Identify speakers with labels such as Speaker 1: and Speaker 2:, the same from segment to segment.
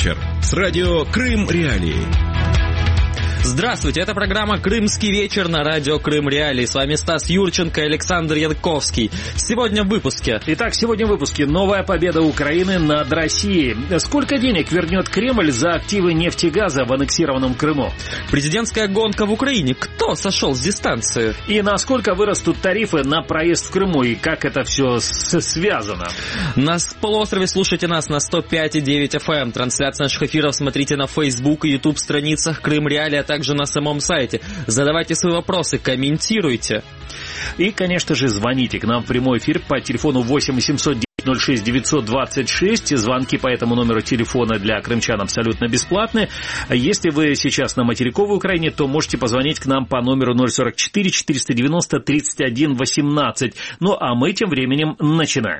Speaker 1: вечер с радио «Крым Реалии».
Speaker 2: Здравствуйте, это программа «Крымский вечер» на радио «Крым Реалии». С вами Стас Юрченко и Александр Янковский. Сегодня в выпуске.
Speaker 3: Итак, сегодня в выпуске новая победа Украины над Россией. Сколько денег вернет Кремль за активы нефти и газа в аннексированном Крыму?
Speaker 2: Президентская гонка в Украине. Кто сошел с дистанции?
Speaker 3: И насколько вырастут тарифы на проезд в Крыму и как это все связано?
Speaker 2: На полуострове слушайте нас на 105,9 FM. Трансляцию наших эфиров смотрите на Facebook и YouTube страницах Крым Реалии, а также на самом сайте. Задавайте свои вопросы, комментируйте.
Speaker 3: И, конечно же, звоните к нам в прямой эфир по телефону 8 800 906 926. Звонки по этому номеру телефона для крымчан абсолютно бесплатны. Если вы сейчас на материковой Украине, то можете позвонить к нам по номеру 044 490 31 18. Ну а мы тем временем начинаем.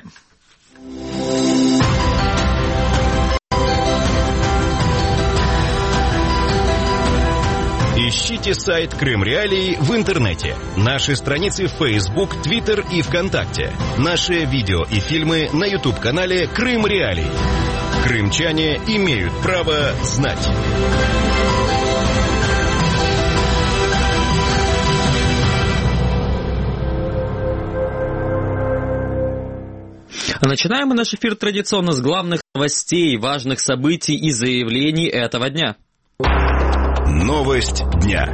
Speaker 1: Ищите сайт «Крым Реалии» в интернете. Наши страницы в Facebook, Twitter и ВКонтакте. Наши видео и фильмы на YouTube-канале «Крым Реалии». Крымчане имеют право знать.
Speaker 2: Начинаем мы наш эфир традиционно с главных новостей, важных событий и заявлений этого дня.
Speaker 1: Новость дня.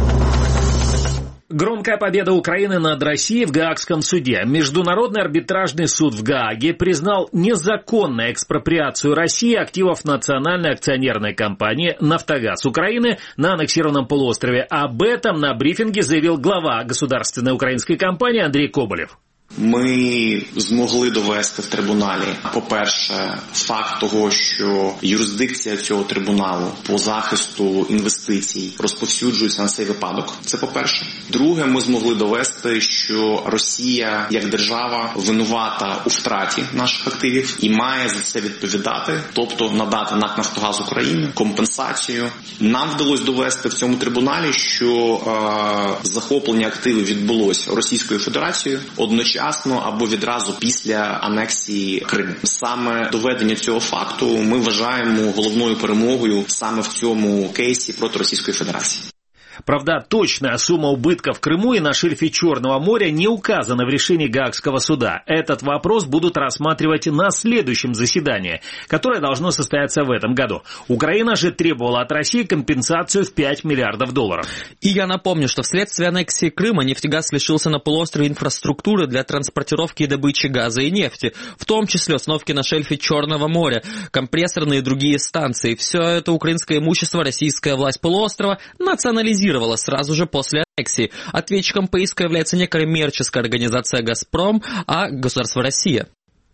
Speaker 3: Громкая победа Украины над Россией в Гаагском суде. Международный арбитражный суд в Гааге признал незаконной экспроприацию России активов национальной акционерной компании «Нафтогаз Украины» на аннексированном полуострове. Об этом на брифинге заявил глава государственной украинской компании Андрей Коболєв.
Speaker 4: Ми змогли довести в трибуналі, по-перше, факт того, що юрисдикція цього трибуналу по захисту інвестицій розповсюджується на цей випадок. Це по-перше. Друге, ми змогли довести, що Росія як держава винувата у втраті наших активів і має за це відповідати, тобто надати НАК «Нафтогаз України» компенсацію. Нам вдалося довести в цьому трибуналі, що захоплення активів відбулося Російською Федерацією одночасно або відразу після анексії Криму. Саме доведення цього факту ми вважаємо головною перемогою саме в цьому кейсі проти Російської Федерації.
Speaker 3: Правда, точная сумма убытков в Крыму и на шельфе Черного моря не указана в решении Гаагского суда. Этот вопрос будут рассматривать на следующем заседании, которое должно состояться в этом году. Украина же требовала от России компенсацию в $5 миллиардов.
Speaker 2: И я напомню, что вследствие аннексии Крыма нефтегаз лишился на полуострове инфраструктуры для транспортировки и добычи газа и нефти, в том числе установки на шельфе Черного моря, компрессорные и другие станции. Все это украинское имущество российская власть полуострова национализировала сразу же после аннексии. Ответчиком по иску является не коммерческая организация «Газпром», а государство Россия.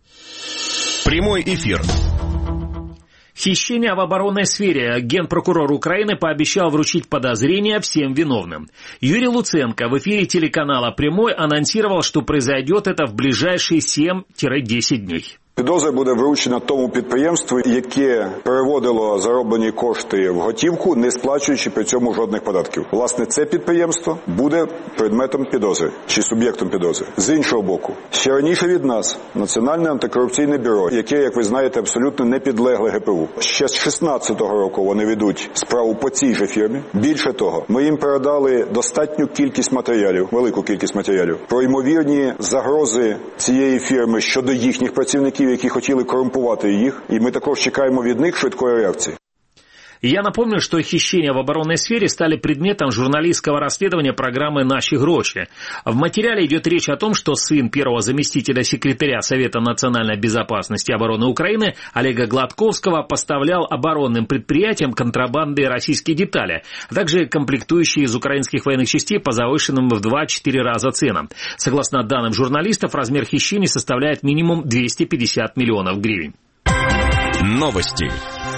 Speaker 1: Прямой эфир.
Speaker 3: Хищение в оборонной сфере. Генпрокурор Украины пообещал вручить подозрения всем виновным. Юрий Луценко в эфире телеканала «Прямой» анонсировал, что произойдет это в ближайшие 7-10 дней.
Speaker 5: Підозра буде вручена тому підприємству, яке переводило зароблені кошти в готівку, не сплачуючи при цьому жодних податків. Власне, це підприємство буде предметом підозри, чи суб'єктом підозри. З іншого боку, ще раніше від нас Національне антикорупційне бюро, яке, як ви знаєте, абсолютно не підлегле ГПУ. Ще з 16-го року вони ведуть справу по цій же фірмі. Більше того, ми їм передали достатню кількість матеріалів, велику кількість матеріалів, про ймовірні загрози цієї фірми щодо їхніх працівників, які хотіли корумпувати їх, і ми також чекаємо від них швидкої реакції.
Speaker 3: Я напомню, что хищения в оборонной сфере стали предметом журналистского расследования программы «Наши гроши». В материале идет речь о том, что сын первого заместителя секретаря Совета национальной безопасности и обороны Украины Олега Гладковского поставлял оборонным предприятиям контрабандные российские детали, а также комплектующие из украинских военных частей по завышенным в 2-4 раза ценам. Согласно данным журналистов, размер хищений составляет минимум 250 миллионов гривен.
Speaker 1: Новости.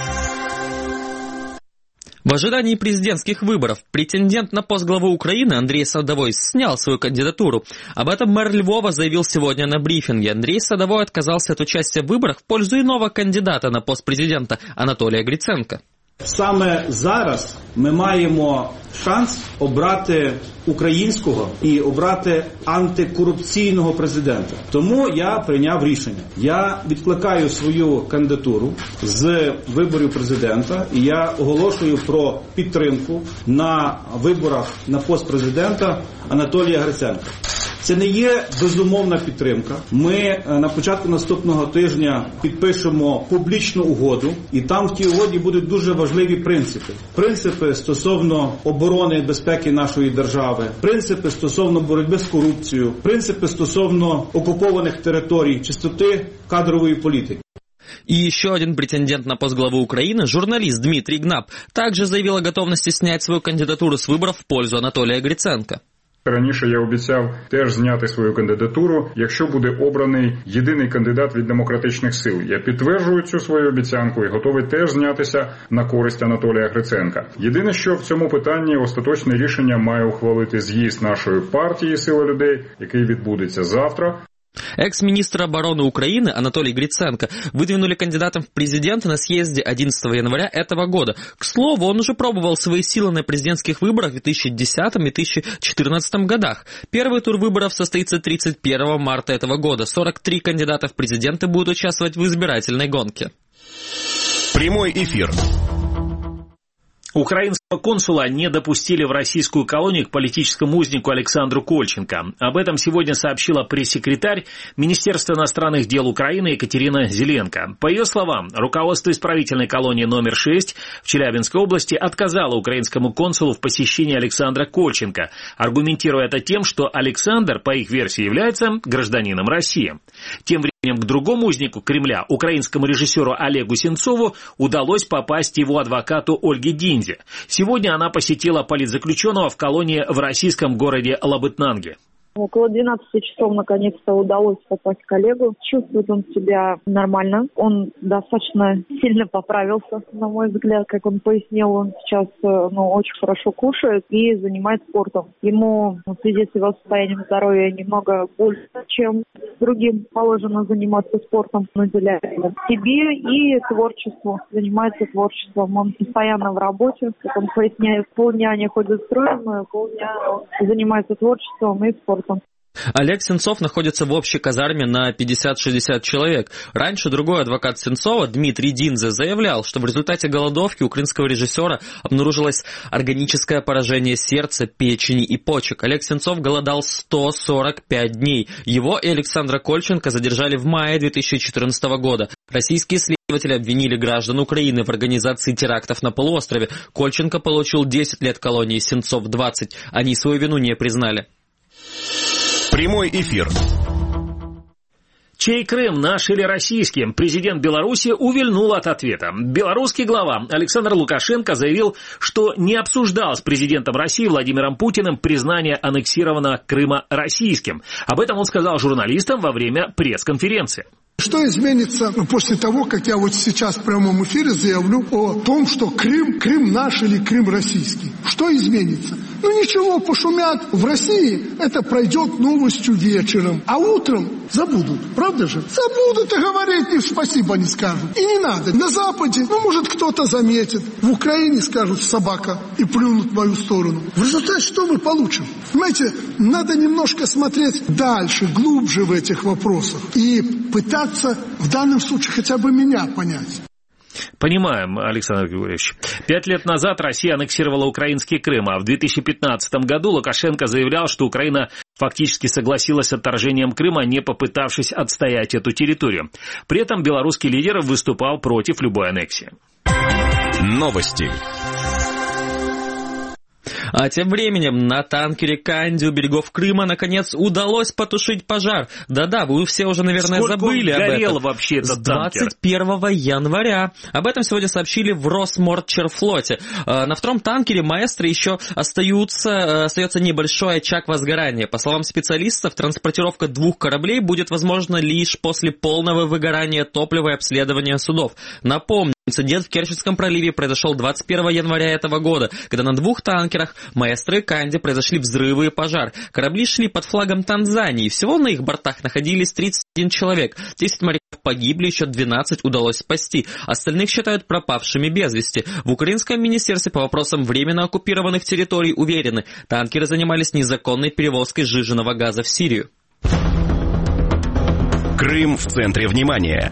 Speaker 2: В ожидании президентских выборов претендент на пост главы Украины Андрей Садовой снял свою кандидатуру. Об этом мэр Львова заявил сегодня на брифинге. Андрей Садовой отказался от участия в выборах в пользу иного кандидата на пост президента Анатолия Гриценко.
Speaker 6: Саме зараз ми маємо шанс обрати українського і обрати антикорупційного президента. Тому я прийняв рішення. Я відкликаю свою кандидатуру з виборів президента і я оголошую про підтримку на виборах на пост президента Анатолія Гриценка. Це не є безумовна підтримка. Ми на початку наступного тижня підпишемо публічну угоду, і там в тій угоді будуть дуже важливі принципи. Принципи стосовно оборони і безпеки нашої держави, принципи стосовно боротьби з корупцією, принципи стосовно окупованих територій, чистоти кадрової політики.
Speaker 2: И еще один претендент на пост главы Украины, журналист Дмитрий Гнап, также заявил о готовности снять свою кандидатуру с выборов в пользу Анатолия Гриценка.
Speaker 7: Раніше я обіцяв теж зняти свою кандидатуру, якщо буде обраний єдиний кандидат від демократичних сил. Я підтверджую цю свою обіцянку і готовий теж знятися на користь Анатолія Гриценка. Єдине, що в цьому питанні остаточне рішення має ухвалити з'їзд нашої партії «Сила людей», який відбудеться завтра.
Speaker 2: Экс-министр обороны Украины Анатолий Гриценко выдвинули кандидатом в президенты на съезде 11 января этого года. К слову, он уже пробовал свои силы на президентских выборах в 2010 и 2014 годах. Первый тур выборов состоится 31 марта этого года. 43 кандидата в президенты будут участвовать в избирательной гонке.
Speaker 1: Прямой эфир.
Speaker 3: Украинского консула не допустили в российскую колонию к политическому узнику Александру Кольченко. Об этом сегодня сообщила пресс-секретарь Министерства иностранных дел Украины Екатерина Зеленко. По ее словам, руководство исправительной колонии номер 6 в Челябинской области отказало украинскому консулу в посещении Александра Кольченко, аргументируя это тем, что Александр, по их версии, является гражданином России. Тем временем к другому узнику Кремля, украинскому режиссеру Олегу Сенцову, удалось попасть его адвокату Ольге Динзе. Сегодня она посетила политзаключенного в колонии в российском городе Лабытнанге.
Speaker 8: Около 12 часов наконец-то удалось попасть к Олегу. Чувствует он себя нормально. Он достаточно сильно поправился, на мой взгляд. Как он пояснил, он сейчас очень хорошо кушает и занимается спортом. Ему в связи с его состоянием здоровья немного больше, чем другим положено заниматься спортом. Он уделяет себе и творчеству. Занимается творчеством. Он постоянно в работе. Как он поясняет, полдня не ходит в стройную, полдня занимается творчеством и спортом.
Speaker 2: Олег Сенцов находится в общей казарме на 50-60 человек. Раньше другой адвокат Сенцова, Дмитрий Динзе, заявлял, что в результате голодовки украинского режиссера обнаружилось органическое поражение сердца, печени и почек. Олег Сенцов голодал 145 дней. Его и Александра Кольченко задержали в мае 2014 года. Российские следователи обвинили граждан Украины в организации терактов на полуострове. Кольченко получил 10 лет колонии, Сенцов 20. Они свою вину не признали.
Speaker 1: Прямой эфир.
Speaker 3: Чей Крым, наш или российский? Президент Беларуси увильнул от ответа. Белорусский глава Александр Лукашенко заявил, что не обсуждал с президентом России Владимиром Путиным признание аннексированного Крыма российским. Об этом он сказал журналистам во время пресс-конференции.
Speaker 9: Что изменится после того, как я вот сейчас в прямом эфире заявлю о том, что Крым наш или Крым российский? Что изменится? Ничего, пошумят в России, это пройдет новостью вечером, а утром забудут, правда же? Забудут и говорить им спасибо не скажут. И не надо. На Западе, может кто-то заметит, в Украине скажут собака и плюнут в мою сторону. В результате что мы получим? Понимаете, надо немножко смотреть дальше, глубже в этих вопросах и пытаться в данном случае хотя бы меня понять.
Speaker 3: Понимаем, Александр Григорьевич. 5 лет назад Россия аннексировала украинский Крым, а в 2015 году Лукашенко заявлял, что Украина фактически согласилась с отторжением Крыма, не попытавшись отстоять эту территорию. При этом белорусский лидер выступал против любой аннексии.
Speaker 1: Новости.
Speaker 2: А тем временем на танкере «Канди» у берегов Крыма наконец удалось потушить пожар. Да-да, вы все уже, наверное,
Speaker 3: сколько
Speaker 2: забыли об этом.
Speaker 3: горел вообще этот танкер?
Speaker 2: 21 января. Об этом сегодня сообщили в Росморчерфлоте. На втором танкере «Маэстро» еще остается небольшой очаг возгорания. По словам специалистов, транспортировка 2 кораблей будет возможна лишь после полного выгорания топлива и обследования судов. Напомню, Инцидент в Керченском проливе произошел 21 января этого года, когда на 2 танкерах «Маэстро» и «Канди» произошли взрывы и пожар. Корабли шли под флагом Танзании. Всего на их бортах находились 31 человек. 10 моряков погибли, еще 12 удалось спасти. Остальных считают пропавшими без вести. В украинском министерстве по вопросам временно оккупированных территорий уверены, танкеры занимались незаконной перевозкой сжиженного газа в Сирию.
Speaker 1: Крым в центре внимания.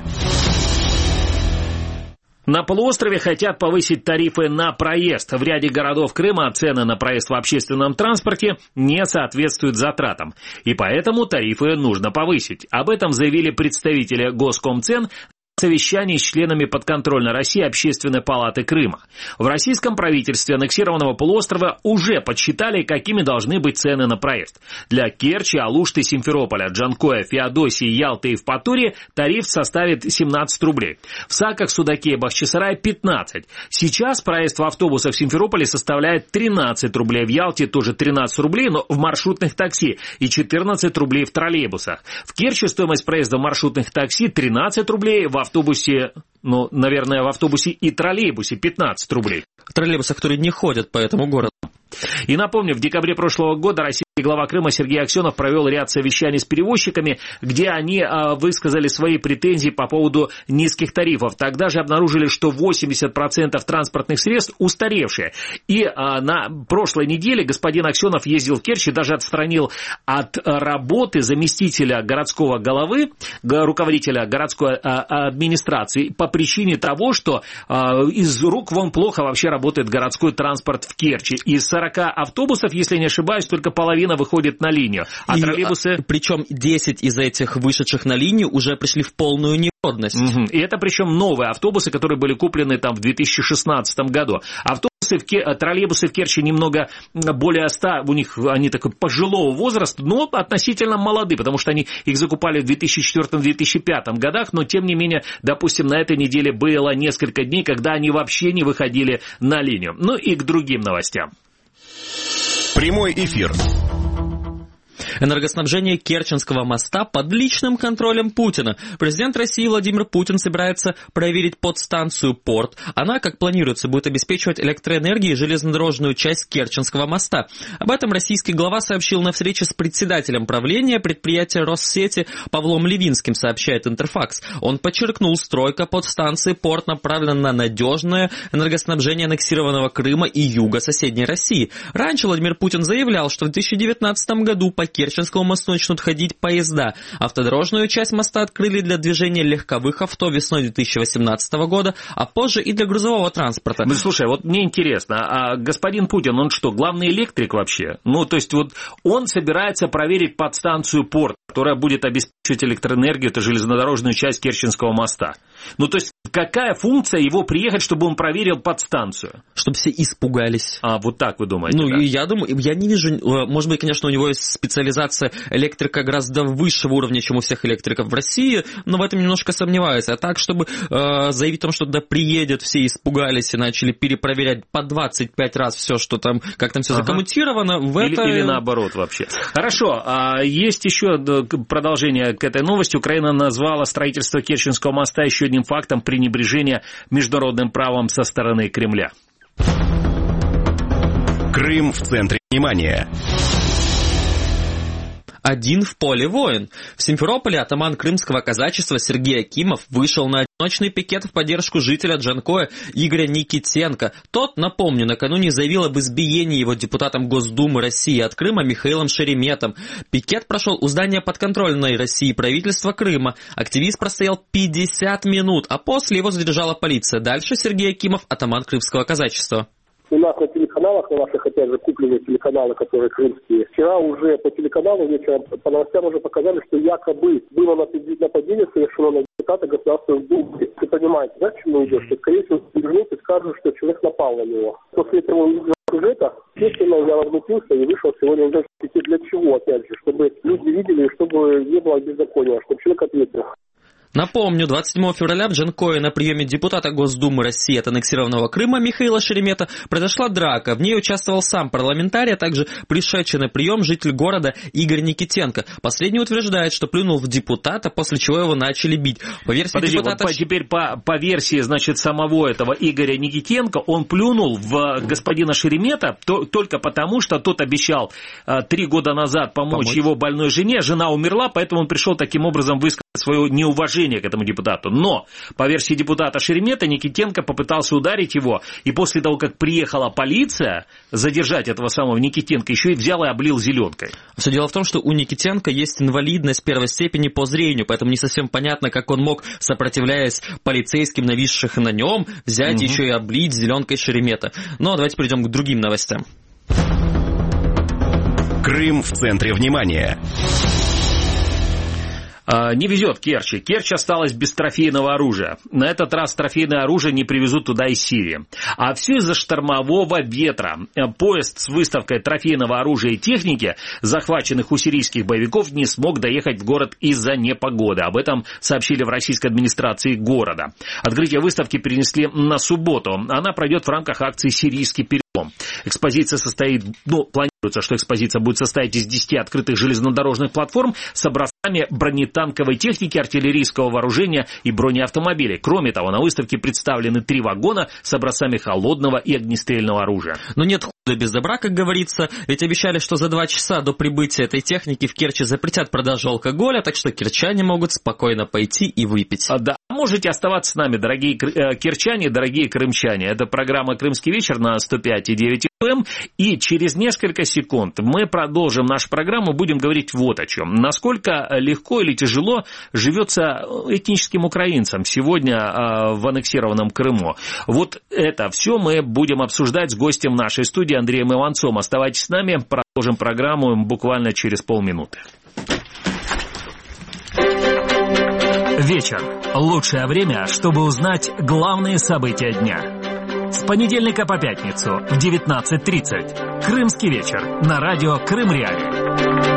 Speaker 3: На полуострове хотят повысить тарифы на проезд. В ряде городов Крыма цены на проезд в общественном транспорте не соответствуют затратам. И поэтому тарифы нужно повысить. Об этом заявили представители Госкомцен в совещании с членами подконтрольной России Общественной палаты Крыма. В российском правительстве аннексированного полуострова уже подсчитали, какими должны быть цены на проезд. Для Керчи, Алушты, Симферополя, Джанкоя, Феодосии, Ялты и Евпатории тариф составит 17 рублей. В Саках, Судаке и Бахчисарае 15. Сейчас проезд в автобусах в Симферополе составляет 13 рублей, в Ялте тоже 13 рублей, но в маршрутных такси, и 14 рублей в троллейбусах. В Керчи стоимость проезда в маршрутных такси 13 рублей, в автобусе, наверное, в автобусе и троллейбусе 15 рублей.
Speaker 2: В троллейбусах, которые не ходят по этому городу.
Speaker 3: И напомню, в декабре прошлого года российский глава Крыма Сергей Аксенов провел ряд совещаний с перевозчиками, где они высказали свои претензии по поводу низких тарифов. Тогда же обнаружили, что 80% транспортных средств устаревшие. И на прошлой неделе господин Аксенов ездил в Керчь и даже отстранил от работы заместителя городского головы, руководителя городской администрации по причине того, что из рук вон плохо вообще работает городской транспорт в Керчи. Из 40 автобусов, если не ошибаюсь, только половина выходит на линию. А троллейбусы...
Speaker 2: Причем 10 из этих вышедших на линию уже пришли в полную негодность.
Speaker 3: И это причем новые автобусы, которые были куплены там в 2016 году. Троллейбусы в Керчи немного более 100, у них они такой пожилого возраста, но относительно молодые, потому что они их закупали в 2004-2005 годах, но тем не менее, допустим, на этой неделе было несколько дней, когда они вообще не выходили на линию. Ну и к другим новостям.
Speaker 1: Прямой эфир.
Speaker 2: Энергоснабжение Керченского моста под личным контролем Путина. Президент России Владимир Путин собирается проверить подстанцию «Порт». Она, как планируется, будет обеспечивать электроэнергией железнодорожную часть Керченского моста. Об этом российский глава сообщил на встрече с председателем правления предприятия Россети Павлом Левинским, сообщает Интерфакс. Он подчеркнул, стройка подстанции «Порт» направлена на надежное энергоснабжение аннексированного Крыма и юга соседней России. Раньше Владимир Путин заявлял, что в 2019 году по Керченскому мосту начнут ходить поезда. Автодорожную часть моста открыли для движения легковых авто весной 2018 года, а позже и для грузового транспорта.
Speaker 3: Слушай, вот мне интересно, а господин Путин, он что, главный электрик вообще? То есть вот он собирается проверить подстанцию «Порт», которая будет обеспечивать электроэнергию, это железнодорожную часть Керченского моста. То есть какая функция его приехать, чтобы он проверил подстанцию?
Speaker 2: Чтобы все испугались.
Speaker 3: Вот так вы думаете?
Speaker 2: Да? Я думаю, я не вижу, может быть, конечно, у него есть специализация электрика гораздо высшего уровня, чем у всех электриков в России, но в этом немножко сомневаюсь. А так, чтобы заявить о том, что туда приедет, все испугались и начали перепроверять по 25 раз все, что там, как там все закоммутировано,
Speaker 3: или наоборот вообще. Хорошо, есть еще продолжение к этой новости. Украина назвала строительство Керченского моста еще одним фактом пренебрежения международным правом со стороны Кремля.
Speaker 1: Крым в центре внимания.
Speaker 2: Один в поле воин. В Симферополе атаман крымского казачества Сергей Акимов вышел на одиночный пикет в поддержку жителя Джанкоя Игоря Никитенко. Тот, напомню, накануне заявил об избиении его депутатом Госдумы России от Крыма Михаилом Шереметом. Пикет прошел у здания подконтрольной России правительства Крыма. Активист простоял 50 минут, а после его задержала полиция. Дальше Сергей Акимов, атаман крымского казачества.
Speaker 10: У нас на телеканалах, на наших, опять же, купленные телеканалы, которые крымские, вчера уже по телеканалу вечером по новостям уже показали, что якобы было нападение совершено на депутата Государственной Думы. Вы понимаете, да, к чему идет? Что, скорее всего, вернутся и скажут, что человек напал на него. После этого сюжета, естественно, я возмутился и вышел сегодня на для чего, опять же, чтобы люди видели, чтобы не было беззакония, чтобы человек ответил.
Speaker 2: Напомню, 27 февраля в Джанкое на приеме депутата Госдумы России от аннексированного Крыма Михаила Шеремета произошла драка. В ней участвовал сам парламентарий, а также пришедший на прием житель города Игорь Никитенко. Последний утверждает, что плюнул в депутата, после чего его начали бить. По версии депутата...
Speaker 3: Теперь по версии, значит, самого этого Игоря Никитенко, он плюнул в господина Шеремета только потому, что тот обещал 3 года назад помочь его больной жене. Жена умерла, поэтому он пришел таким образом высказать свое неуважение к этому депутату. Но, по версии депутата Шеремета, Никитенко попытался ударить его, и после того, как приехала полиция задержать этого самого Никитенко, еще и взял и облил зеленкой.
Speaker 2: Все дело в том, что у Никитенко есть инвалидность первой степени по зрению, поэтому не совсем понятно, как он мог, сопротивляясь полицейским, нависших на нем, взять еще и облить зеленкой Шеремета. Но давайте перейдем к другим новостям.
Speaker 1: Крым в центре внимания.
Speaker 3: Не везет Керчи. Керчь осталась без трофейного оружия. На этот раз трофейное оружие не привезут туда из Сирии. А все из-за штормового ветра. Поезд с выставкой трофейного оружия и техники, захваченных у сирийских боевиков, не смог доехать в город из-за непогоды. Об этом сообщили в российской администрации города. Открытие выставки перенесли на субботу. Она пройдет в рамках акции «Сирийский перелом». Экспозиция планируется, что экспозиция будет состоять из 10 открытых железнодорожных платформ с образцами бронетанковой техники, артиллерийского вооружения и бронеавтомобилей. Кроме того, на выставке представлены 3 вагона с образцами холодного и огнестрельного оружия.
Speaker 2: Но нет худа без добра, как говорится, ведь обещали, что за 2 часа до прибытия этой техники в Керчи запретят продажу алкоголя, так что керчане могут спокойно пойти и выпить.
Speaker 3: Да, можете оставаться с нами, дорогие керчане, дорогие крымчане. Это программа «Крымский вечер» на 105,9 FM, и через несколько секунд мы продолжим нашу программу, будем говорить вот о чем. Насколько легко или тяжело живется этническим украинцам сегодня в аннексированном Крыму. Вот это все мы будем обсуждать с гостем нашей студии Андреем Иванцом. Оставайтесь с нами, продолжим программу буквально через полминуты.
Speaker 11: Вечер. Лучшее время, чтобы узнать главные события дня. С понедельника по пятницу в 19:30. Крымский вечер на радио Крым Реалии.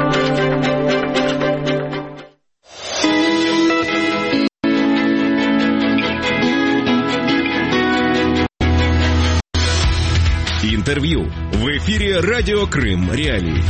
Speaker 1: Интервью. В эфире радио Крым Реалии.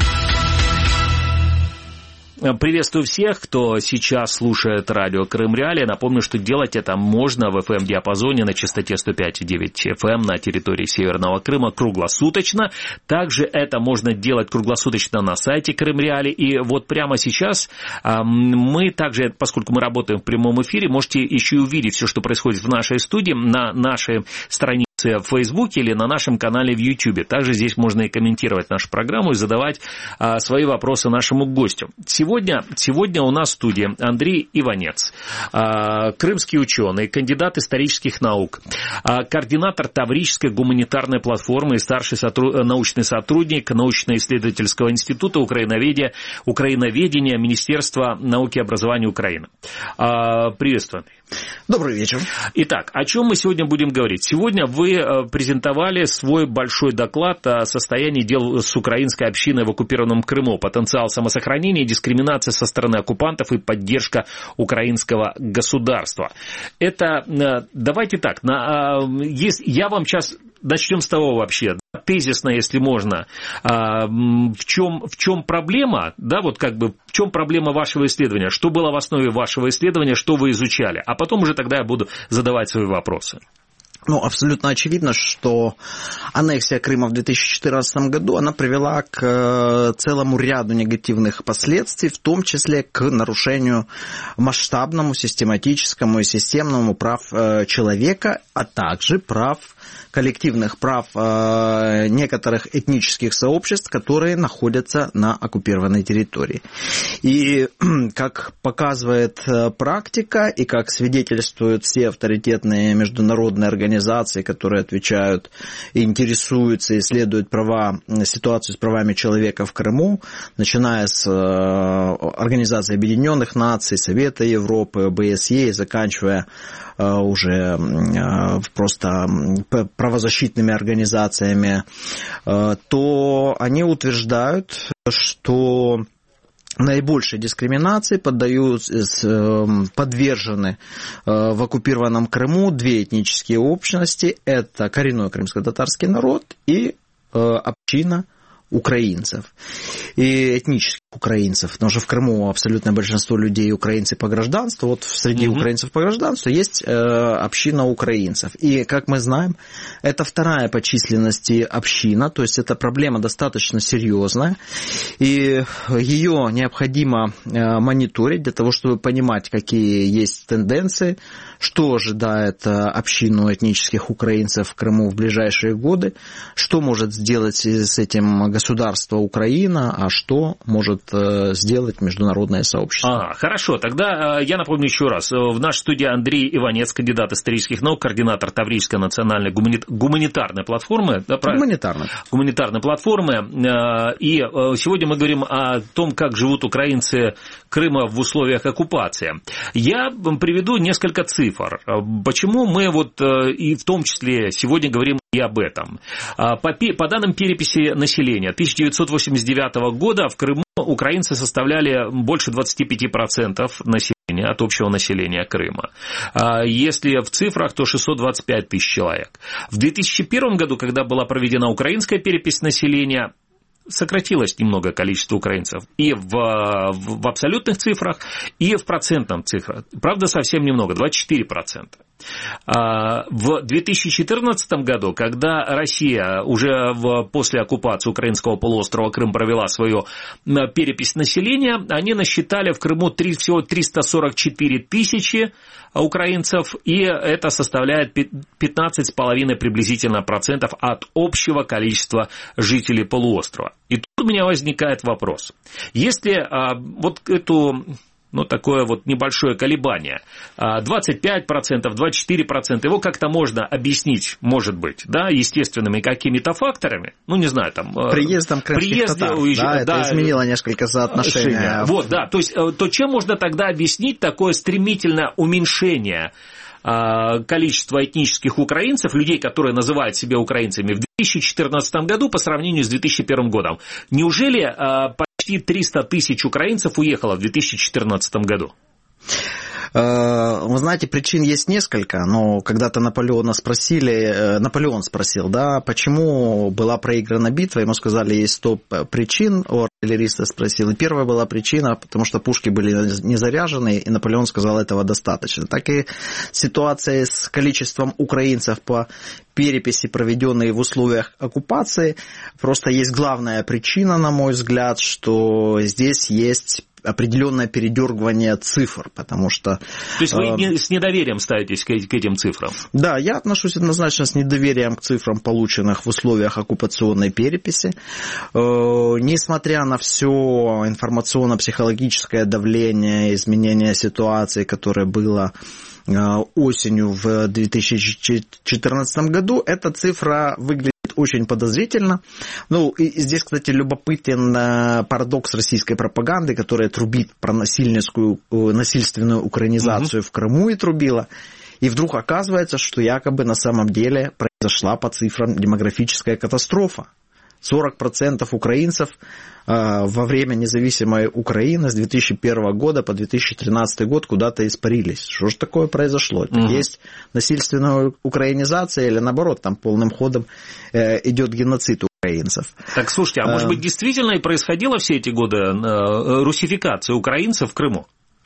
Speaker 3: Приветствую всех, кто сейчас слушает радио Крым Реалии. Напомню, что делать это можно в FM-диапазоне на частоте 105,9 FM на территории Северного Крыма круглосуточно. Также это можно делать круглосуточно на сайте Крым Реалии. И вот прямо сейчас мы также, поскольку мы работаем в прямом эфире, можете еще и увидеть все, что происходит в нашей студии на нашей странице в Фейсбуке или на нашем канале в Ютьюбе. Также здесь можно и комментировать нашу программу и задавать свои вопросы нашему гостю. Сегодня у нас в студии Андрей Иванец, крымский ученый, кандидат исторических наук, координатор Таврической гуманитарной платформы и старший научный сотрудник научно-исследовательского института Украиноведения Министерства науки и образования Украины. Приветствую, Андрей.
Speaker 12: Добрый вечер.
Speaker 3: Итак, о чем мы сегодня будем говорить? Сегодня вы презентовали свой большой доклад о состоянии дел с украинской общиной в оккупированном Крыму, потенциал самосохранения, дискриминация со стороны оккупантов и поддержка украинского государства. Это, давайте так, я вам сейчас... Начнем с того вообще, тезисно, если можно, в чем проблема, да, вот как бы, в чем проблема вашего исследования, что было в основе вашего исследования, что вы изучали, а потом уже тогда я буду задавать свои вопросы.
Speaker 12: Абсолютно очевидно, что аннексия Крыма в 2014 году, она привела к целому ряду негативных последствий, в том числе к нарушению масштабному, систематическому и системному прав человека, а также коллективных прав некоторых этнических сообществ, которые находятся на оккупированной территории. И как показывает практика, и как свидетельствуют все авторитетные международные организации, которые отвечают и интересуются, исследуют ситуацию с правами человека в Крыму, начиная с Организации Объединенных Наций, Совета Европы, ОБСЕ, и заканчивая уже просто правозащитными организациями, то они утверждают, что наибольшей дискриминации подвержены в оккупированном Крыму две этнические общности. Это коренной крымско-татарский народ и община украинцев. И этнических украинцев. Потому что в Крыму абсолютное большинство людей украинцы по гражданству. Вот среди украинцев по гражданству есть община украинцев. И, как мы знаем, это вторая по численности община. То есть, это проблема достаточно серьезная. И ее необходимо мониторить для того, чтобы понимать, какие есть тенденции, что ожидает общину этнических украинцев в Крыму в ближайшие годы, что может сделать с этим государство Украина, а что может сделать международное сообщество.
Speaker 3: Хорошо, тогда я напомню еще раз. В нашей студии Андрей Иванец, кандидат исторических наук, координатор Таврийской национальной гуманитарной платформы. Да, гуманитарной платформы. И сегодня мы говорим о том, как живут украинцы Крыма в условиях оккупации. Я приведу несколько цифр. Почему мы и в том числе сегодня говорим и об этом. По данным переписи населения 1989 года в Крыму украинцы составляли больше 25% населения, от общего населения Крыма. Если в цифрах, то 625 тысяч человек. В 2001 году, когда была проведена украинская перепись населения, сократилось немного количество украинцев и в абсолютных цифрах, и в процентном цифрах. Правда, совсем немного, 24%. В 2014 году, когда Россия уже после оккупации украинского полуострова Крым провела свою перепись населения, они насчитали в Крыму всего 344 тысячи украинцев, и это составляет 15,5 приблизительно процентов от общего количества жителей полуострова. И тут у меня возникает вопрос. Если такое небольшое колебание, 25%, 24%, его как-то можно объяснить, может быть, да, естественными какими-то факторами,
Speaker 12: приездом крымских татар, это изменило несколько соотношения.
Speaker 3: То есть, чем можно тогда объяснить такое стремительное уменьшение количества этнических украинцев, людей, которые называют себя украинцами, в 2014 году по сравнению с 2001 годом? Неужели почти 300 тысяч украинцев уехало в 2014 году?
Speaker 12: Вы знаете, причин есть несколько, но когда-то Наполеон спросил, почему была проиграна битва, ему сказали, есть 100 причин, у артиллериста спросил, и первая была причина, потому что пушки были не заряжены, и Наполеон сказал, этого достаточно. Так и ситуация с количеством украинцев по переписи, проведенные в условиях оккупации, просто есть главная причина, на мой взгляд, что здесь есть определенное передергивание цифр, потому что...
Speaker 3: То есть вы с недоверием ставитесь к этим цифрам?
Speaker 12: Да, я отношусь однозначно с недоверием к цифрам, полученных в условиях оккупационной переписи. Несмотря на все информационно-психологическое давление, изменение ситуации, которое было осенью в 2014 году, эта цифра выглядит очень подозрительно. И здесь, кстати, любопытен парадокс российской пропаганды, которая трубит про насильственную украинизацию в Крыму и трубила. И вдруг оказывается, что якобы на самом деле произошла по цифрам демографическая катастрофа. 40% украинцев во время независимой Украины с 2001 года по 2013 год куда-то испарились. Что же такое произошло? Есть насильственная украинизация или наоборот, там полным ходом идет геноцид украинцев?
Speaker 3: Так, слушайте, может быть действительно и происходила все эти годы русификация украинцев в Крыму?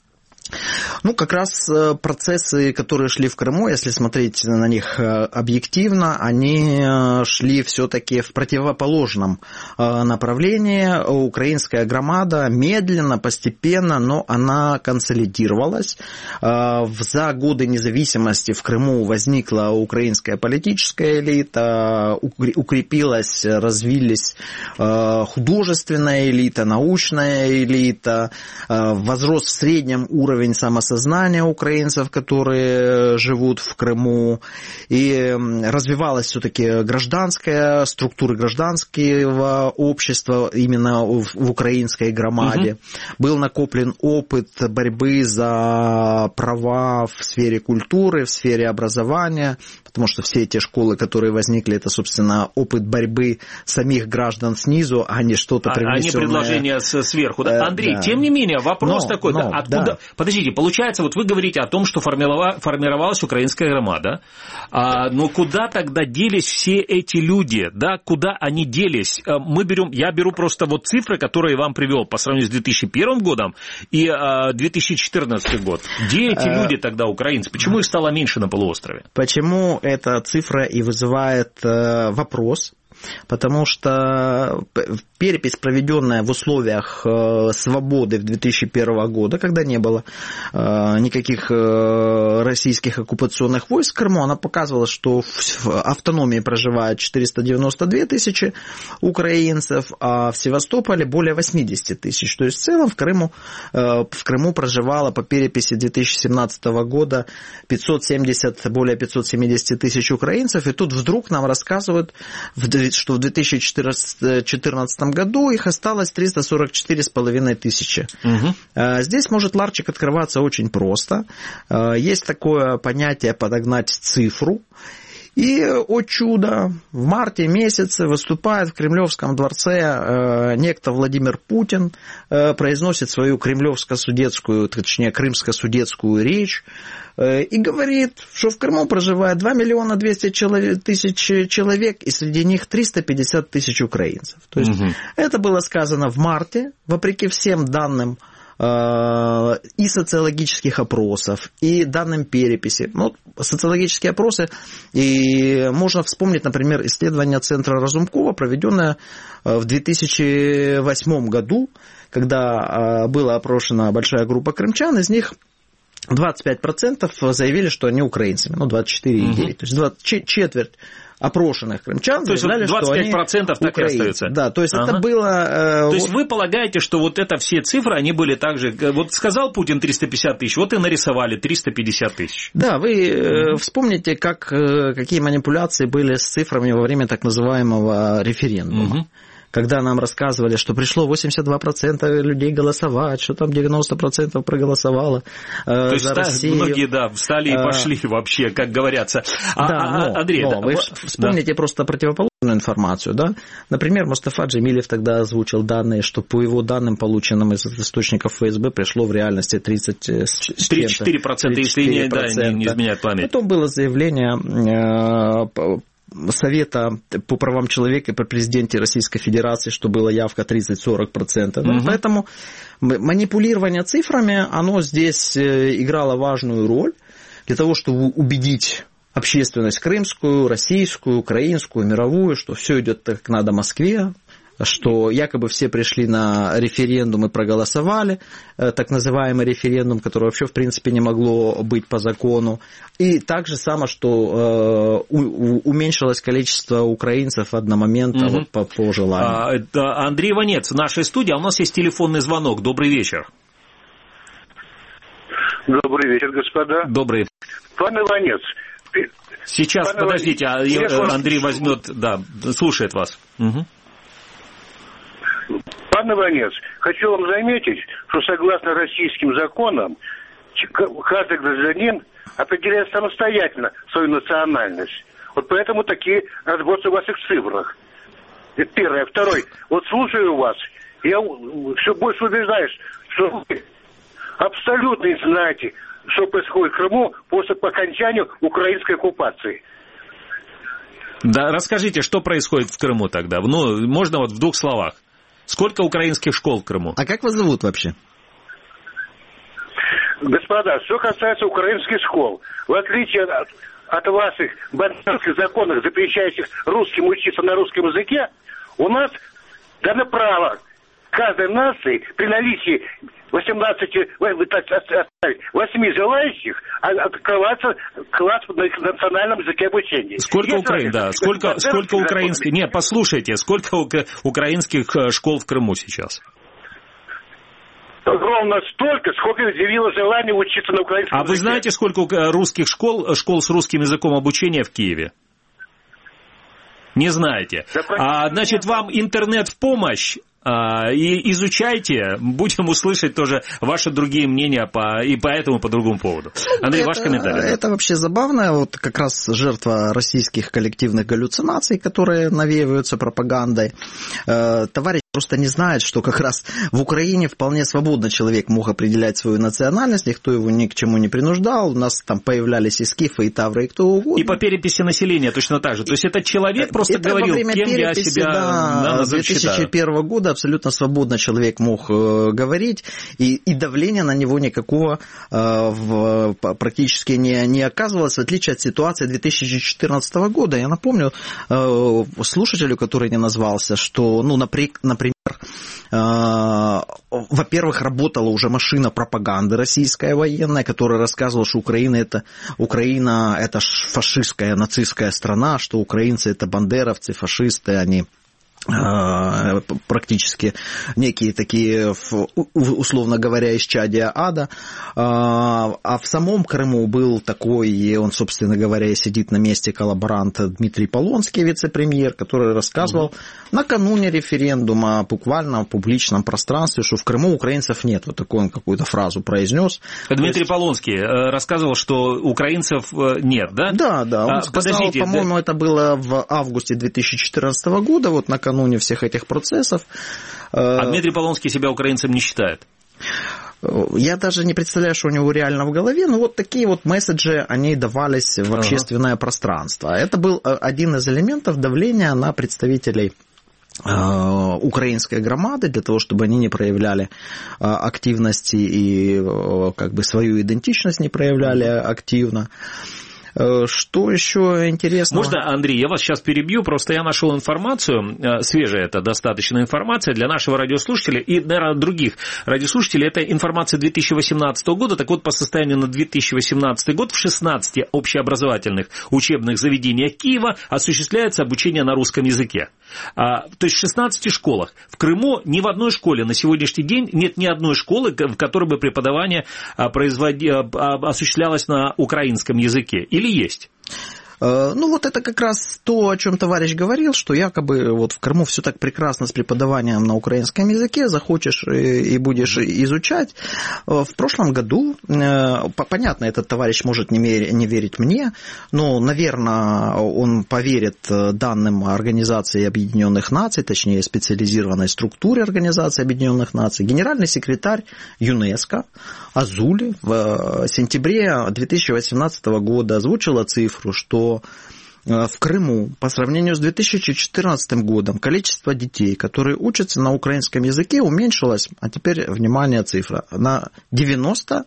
Speaker 12: Как раз процессы, которые шли в Крыму, если смотреть на них объективно, они шли все-таки в противоположном направлении. Украинская громада медленно, постепенно, но она консолидировалась. За годы независимости в Крыму возникла украинская политическая элита, укрепилась, развились художественная элита, научная элита, возрос в среднем уровень уровень самосознания украинцев, которые живут в Крыму, и развивалась все-таки гражданская структура гражданского общества именно в украинской громаде. Был накоплен опыт борьбы за права в сфере культуры, в сфере образования, потому что все эти школы, которые возникли, это, собственно, опыт борьбы самих граждан снизу, а не что-то привнесенное.
Speaker 3: А не предложение сверху. Да? Андрей, да. Тем не менее, вопрос такой. Откуда? Да. Подождите, получается, вот вы говорите о том, что формировалась украинская громада. Но куда тогда делись все эти люди? Да? Куда они делись? Я беру просто вот цифры, которые я вам привел по сравнению с 2001 годом и 2014 год. Где эти люди тогда, украинцы? Почему их стало меньше на полуострове?
Speaker 12: Почему эта цифра и вызывает вопрос? Потому что перепись, проведенная в условиях свободы в 2001 года, когда не было никаких российских оккупационных войск в Крыму, она показывала, что в автономии проживает 492 тысячи украинцев, а в Севастополе более 80 тысяч. То есть в целом в Крыму проживало по переписи 2017 года более 570 тысяч украинцев, и тут вдруг нам рассказывают, что в 2014 году их осталось 344,5 тысячи. Здесь может ларчик открываться очень просто. Есть такое понятие подогнать цифру. И, о чудо, в марте месяце выступает в Кремлевском дворце некто Владимир Путин, произносит свою кремлевско-судетскую, точнее, крымско-судетскую речь, и говорит, что в Крыму проживает 2 миллиона 200 тысяч человек, и среди них 350 тысяч украинцев. То есть это было сказано в марте, вопреки всем данным и социологических опросов, и данным переписи. Социологические опросы, и можно вспомнить, например, исследование Центра Разумкова, проведенное в 2008 году, когда была опрошена большая группа крымчан, из них 25% заявили, что они украинцами, 24,9%. То есть четверть опрошенных крымчан заявляли, что они 25% так и остаются. Да, то есть это было... То
Speaker 3: есть вы полагаете, что вот это все цифры, они были также... Вот сказал Путин 350 тысяч, вот и нарисовали 350 тысяч.
Speaker 12: Да, вы вспомните, какие манипуляции были с цифрами во время так называемого референдума. Когда нам рассказывали, что пришло 82% людей голосовать, что там 90% проголосовало за Россию.
Speaker 3: Многие, встали и пошли вообще, как говорится. Андрей,
Speaker 12: вы вспомните просто противоположную информацию. Да? Например, Мустафа Джемилев тогда озвучил данные, что по его данным, полученным из источников ФСБ, пришло в реальности 34%,
Speaker 3: если не изменяет память.
Speaker 12: Потом было заявление Совета по правам человека при президенте Российской Федерации, что была явка 30-40%. Поэтому манипулирование цифрами, оно здесь играло важную роль для того, чтобы убедить общественность крымскую, российскую, украинскую, мировую, что все идет как надо Москве, что якобы все пришли на референдум и проголосовали, так называемый референдум, который вообще в принципе не могло быть по закону, и так же само, что уменьшилось количество украинцев одномоментно по желанию.
Speaker 3: Андрей Иванец в нашей студии, а у нас есть телефонный звонок. Добрый вечер.
Speaker 13: Добрый вечер, господа.
Speaker 3: Добрый.
Speaker 13: Пан Иванец.
Speaker 3: Сейчас, подождите, Андрей возьмет, слушает вас.
Speaker 13: Пан Иванец, хочу вам заметить, что согласно российским законам, каждый гражданин определяет самостоятельно свою национальность. Вот поэтому такие разбросы у вас и в цифрах. Это первое. Второе. Вот слушаю вас, я все больше убеждаюсь, что вы абсолютно не знаете, что происходит в Крыму после окончания украинской оккупации.
Speaker 3: Да, расскажите, что происходит в Крыму тогда? Можно вот в 2 словах. Сколько украинских школ в Крыму?
Speaker 12: А как вас зовут вообще?
Speaker 13: Господа, что касается украинских школ, в отличие от ваших бандитских законов, запрещающих русским учиться на русском языке, у нас дано право каждой нации при наличии 8 желающих открываться класс на национальном языке обучения.
Speaker 3: Сколько украинских... Нет, послушайте, сколько украинских школ в Крыму сейчас?
Speaker 13: ровно столько, сколько изъявило желание учиться на украинском языке.
Speaker 3: А вы знаете, сколько русских школ с русским языком обучения в Киеве? Не знаете. Значит, вам интернет в помощь. И изучайте, будем услышать тоже ваши другие мнения и по этому, по другому поводу. Андрей, ваш комментарий.
Speaker 12: Это вообще забавно, вот как раз жертва российских коллективных галлюцинаций, которые навеиваются пропагандой. Товарищ просто не знает, что как раз в Украине вполне свободно человек мог определять свою национальность, никто его ни к чему не принуждал, у нас там появлялись и скифы, и тавры, и кто угодно.
Speaker 3: И по переписи населения точно так же. То есть этот человек просто говорил, кем я себя
Speaker 12: с 2001 года абсолютно свободно человек мог говорить, и давления на него никакого практически не оказывалось, в отличие от ситуации 2014 года. Я напомню слушателю, который не назвался, что, например, во-первых, работала уже машина пропаганды российская военная, которая рассказывала, что Украина это фашистская, нацистская страна, что украинцы это бандеровцы, фашисты, они практически некие такие, условно говоря, исчадия ада. А в самом Крыму был такой, он, собственно говоря, сидит на месте, коллаборант Дмитрий Полонский, вице-премьер, который рассказывал накануне референдума буквально в публичном пространстве, что в Крыму украинцев нет. Вот такую он какую-то фразу произнес.
Speaker 3: Дмитрий Полонский рассказывал, что украинцев нет, да?
Speaker 12: Да. Он сказал, по-моему, это было в августе 2014 года, вот накануне всех этих процессов.
Speaker 3: А Дмитрий Полонский себя украинцем не считает?
Speaker 12: Я даже не представляю, что у него реально в голове, но вот такие вот месседжи, они давались в общественное пространство. Это был один из элементов давления на представителей украинской громады, для того, чтобы они не проявляли активности и как бы свою идентичность не проявляли активно. Что еще интересного?
Speaker 3: Можно, Андрей, я вас сейчас перебью, просто я нашел информацию, свежая это достаточно информация для нашего радиослушателя и, наверное, других радиослушателей. Это информация 2018 года. Так вот, по состоянию на 2018 год в 16 общеобразовательных учебных заведениях Киева осуществляется обучение на русском языке. То есть в 16 школах. В Крыму ни в одной школе на сегодняшний день нет ни одной школы, в которой бы преподавание осуществлялось на украинском языке. Или есть?
Speaker 12: Вот это как раз то, о чем товарищ говорил, что якобы вот в Крыму все так прекрасно с преподаванием на украинском языке, захочешь и будешь изучать. В прошлом году, понятно, этот товарищ может не верить мне, но, наверное, он поверит данным Организации Объединенных Наций, точнее, специализированной структуре Организации Объединенных Наций. Генеральный секретарь ЮНЕСКО Азули в сентябре 2018 года озвучила цифру, что в Крыму по сравнению с 2014 годом количество детей, которые учатся на украинском языке, уменьшилось, а теперь, внимание, цифра, на 98%.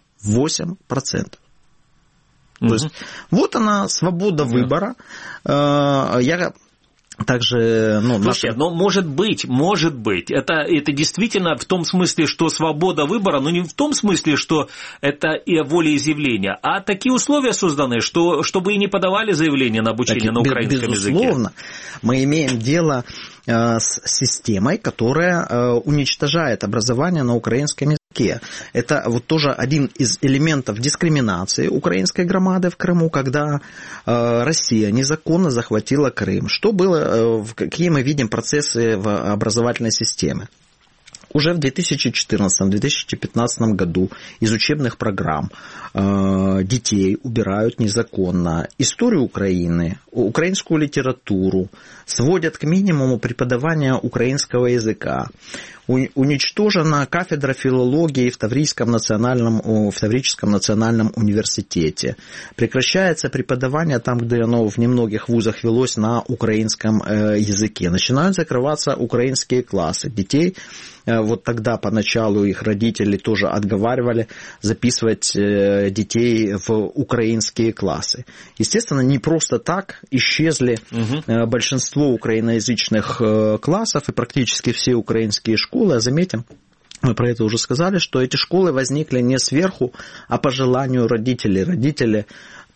Speaker 12: То есть вот она, свобода выбора. Я также,
Speaker 3: Слушайте, но может быть, это действительно в том смысле, что свобода выбора, но не в том смысле, что это и волеизъявление, а такие условия созданы, чтобы и не подавали заявление на обучение на украинском языке.
Speaker 12: Безусловно, мы имеем дело с системой, которая уничтожает образование на украинском языке. Это вот тоже один из элементов дискриминации украинской громады в Крыму, когда Россия незаконно захватила Крым. Что было, какие мы видим процессы в образовательной системе? Уже в 2014-2015 году из учебных программ детей убирают незаконно историю Украины, украинскую литературу, сводят к минимуму преподавания украинского языка. Уничтожена кафедра филологии в Таврическом национальном университете. Прекращается преподавание там, где оно в немногих вузах велось на украинском языке. Начинают закрываться украинские классы. Детей вот тогда поначалу их родители тоже отговаривали записывать детей в украинские классы. Естественно, не просто так исчезли большинство украиноязычных классов и практически все украинские школы. А заметим, мы про это уже сказали, что эти школы возникли не сверху, а по желанию родителей. Родители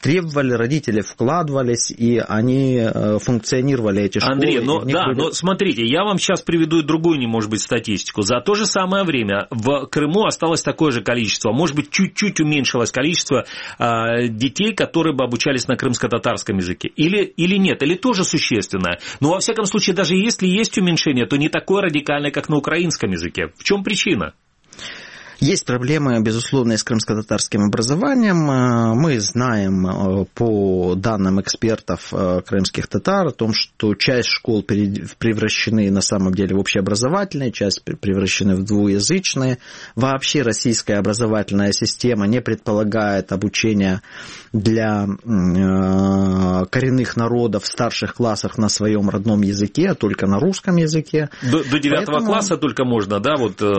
Speaker 12: требовали, родители вкладывались, и они функционировали, эти школы.
Speaker 3: Андрей, но смотрите, я вам сейчас приведу и другую, может быть, статистику. За то же самое время в Крыму осталось такое же количество, может быть, чуть-чуть уменьшилось количество детей, которые бы обучались на крымско-татарском языке. Или нет, или тоже существенное. Но, во всяком случае, даже если есть уменьшение, то не такое радикальное, как на украинском языке. В чем причина?
Speaker 12: Есть проблемы, безусловно, с крымско-татарским образованием. Мы знаем по данным экспертов крымских татар о том, что часть школ превращены на самом деле в общеобразовательные, часть превращены в двуязычные. Вообще российская образовательная система не предполагает обучение для коренных народов в старших классах на своем родном языке, а только на русском языке.
Speaker 3: До 9 класса только можно, да?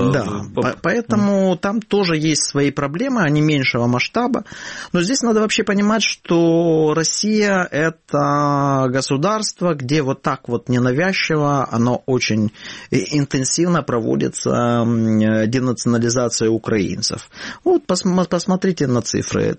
Speaker 12: Поэтому там тоже есть свои проблемы, они меньшего масштаба. Но здесь надо вообще понимать, что Россия – это государство, где вот так вот ненавязчиво, оно очень интенсивно проводится денационализация украинцев. Вот посмотрите на цифры.